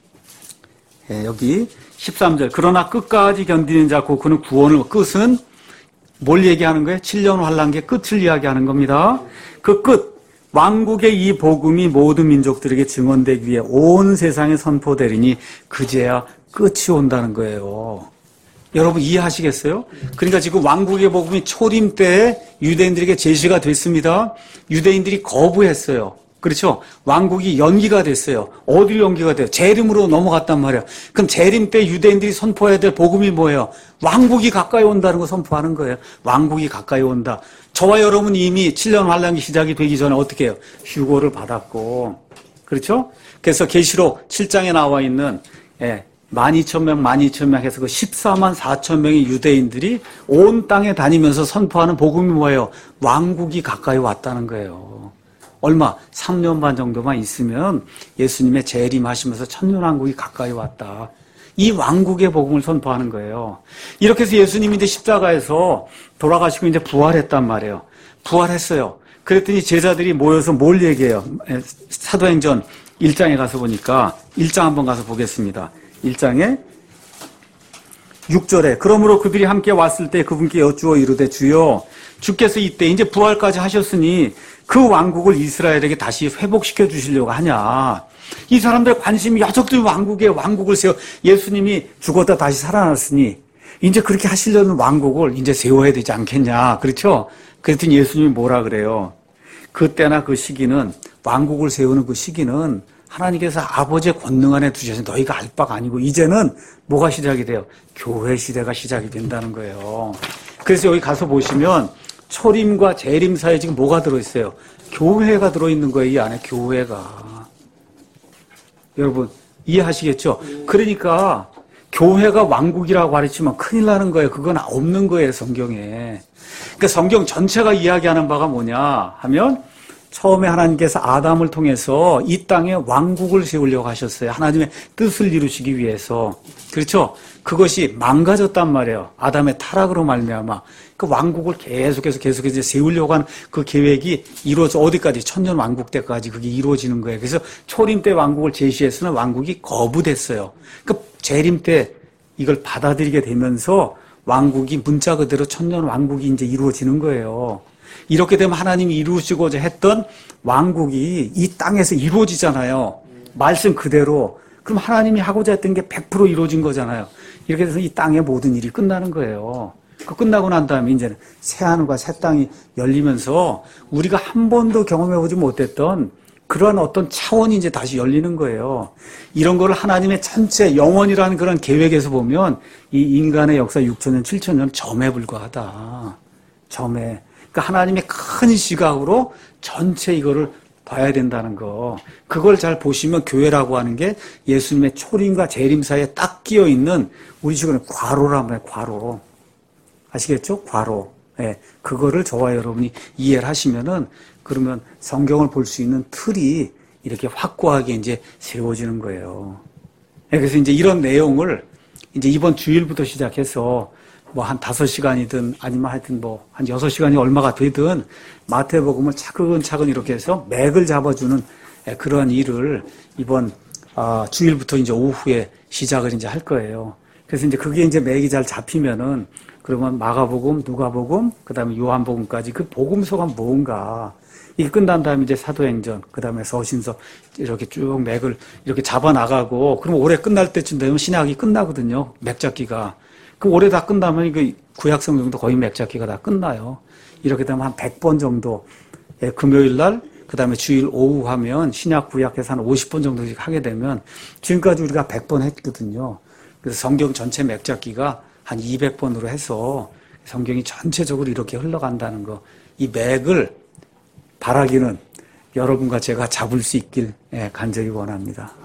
예, 여기 십삼 절. 그러나 끝까지 견디는 자, 곧 그는 구원을, 끝은 뭘 얘기하는 거예요? 칠 년 환란기의 끝을 이야기하는 겁니다. 그 끝, 왕국의 이 복음이 모든 민족들에게 증언되기 위해 온 세상에 선포되리니 그제야 끝이 온다는 거예요. 여러분 이해하시겠어요? 그러니까 지금 왕국의 복음이 초림 때에 유대인들에게 제시가 됐습니다. 유대인들이 거부했어요. 그렇죠? 왕국이 연기가 됐어요. 어디로 연기가 돼요? 재림으로 넘어갔단 말이에요. 그럼 재림 때 유대인들이 선포해야 될 복음이 뭐예요? 왕국이 가까이 온다는 거 선포하는 거예요. 왕국이 가까이 온다. 저와 여러분 이미 칠 년 환란기 시작이 되기 전에 어떻게 해요? 휴거를 받았고. 그렇죠? 그래서 계시록 칠 장에 나와 있는 예, 만 이천 명, 만 이천 명 해서 그 십사만 사천 명의 유대인들이 온 땅에 다니면서 선포하는 복음이 뭐예요? 왕국이 가까이 왔다는 거예요. 얼마? 삼 년 반 정도만 있으면 예수님의 재림하시면서 천년왕국이 가까이 왔다. 이 왕국의 복음을 선포하는 거예요. 이렇게 해서 예수님이 이제 십자가에서 돌아가시고 이제 부활했단 말이에요. 부활했어요. 그랬더니 제자들이 모여서 뭘 얘기해요? 사도행전 일 장에 가서 보니까 일 장 한번 가서 보겠습니다. 일 장에 육 절에 그러므로 그들이 함께 왔을 때 그분께 여쭈어 이르되 주여 주께서 이때 이제 부활까지 하셨으니 그 왕국을 이스라엘에게 다시 회복시켜 주시려고 하냐. 이 사람들의 관심이 야적들 왕국에 왕국을 세워 예수님이 죽었다 다시 살아났으니 이제 그렇게 하시려는 왕국을 이제 세워야 되지 않겠냐. 그렇죠? 그랬더니 예수님이 뭐라 그래요? 그때나 그 시기는 왕국을 세우는 그 시기는 하나님께서 아버지의 권능 안에 두셔서 너희가 알 바가 아니고 이제는 뭐가 시작이 돼요? 교회 시대가 시작이 된다는 거예요. 그래서 여기 가서 보시면 초림과 재림 사이에 지금 뭐가 들어있어요? 교회가 들어있는 거예요. 이 안에 교회가. 여러분 이해하시겠죠? 그러니까 교회가 왕국이라고 가르치면 큰일 나는 거예요. 그건 없는 거예요. 성경에. 그러니까 성경 전체가 이야기하는 바가 뭐냐 하면 처음에 하나님께서 아담을 통해서 이 땅에 왕국을 세우려고 하셨어요. 하나님의 뜻을 이루시기 위해서. 그렇죠? 그것이 망가졌단 말이에요. 아담의 타락으로 말미암아 그 왕국을 계속해서 계속해서 세우려고 한 그 계획이 이루어져 어디까지 천년 왕국 때까지 그게 이루어지는 거예요. 그래서 초림 때 왕국을 제시했으나 왕국이 거부됐어요. 그 재림 때 이걸 받아들이게 되면서 왕국이 문자 그대로 천년 왕국이 이제 이루어지는 거예요. 이렇게 되면 하나님이 이루시고자 했던 왕국이 이 땅에서 이루어지잖아요. 말씀 그대로. 그럼 하나님이 하고자 했던 게 백 퍼센트 이루어진 거잖아요. 이렇게 돼서 이 땅의 모든 일이 끝나는 거예요. 그 끝나고 난 다음에 이제는 새하늘과 새 땅이 열리면서 우리가 한 번도 경험해보지 못했던 그런 어떤 차원이 이제 다시 열리는 거예요. 이런 거를 하나님의 전체 영원이라는 그런 계획에서 보면 이 인간의 역사 육천 년, 칠천 년 점에 불과하다. 점에. 그러니까 하나님의 큰 시각으로 전체 이거를 봐야 된다는 거. 그걸 잘 보시면 교회라고 하는 게 예수님의 초림과 재림 사이에 딱 끼어 있는 우리 지금 괄호란 말이에요. 괄호. 아시겠죠? 괄호. 예. 그거를 저와 여러분이 이해를 하시면은 그러면 성경을 볼 수 있는 틀이 이렇게 확고하게 이제 세워지는 거예요. 예. 그래서 이제 이런 내용을 이제 이번 주일부터 시작해서 뭐 한 다섯 시간이든 아니면 하여튼 뭐 한 여섯 시간이 얼마가 되든 마태복음을 차근차근 이렇게 해서 맥을 잡아주는 그러한 일을 이번 아, 주일부터 이제 오후에 시작을 이제 할 거예요. 그래서 이제 그게 이제 맥이 잘 잡히면은 그러면 마가복음, 누가복음, 그다음에 요한복음까지 그 복음서가 뭔가 이게 끝난 다음에 이제 사도행전, 그다음에 서신서 이렇게 쭉 맥을 이렇게 잡아 나가고 그럼 올해 끝날 때쯤 되면 신약이 끝나거든요. 맥 잡기가. 그럼 올해 다 끝나면 그 구약 성경도 거의 맥 잡기가 다 끝나요. 이렇게 되면 한 백 번 정도 예, 금요일 날 그다음에 주일 오후 하면 신약 구약에서 한 오십 번 정도씩 하게 되면 지금까지 우리가 백 번 했거든요. 그래서 성경 전체 맥 잡기가 한 이백 번으로 해서 성경이 전체적으로 이렇게 흘러간다는 거. 이 맥을 바라기는 여러분과 제가 잡을 수 있길 간절히 원합니다.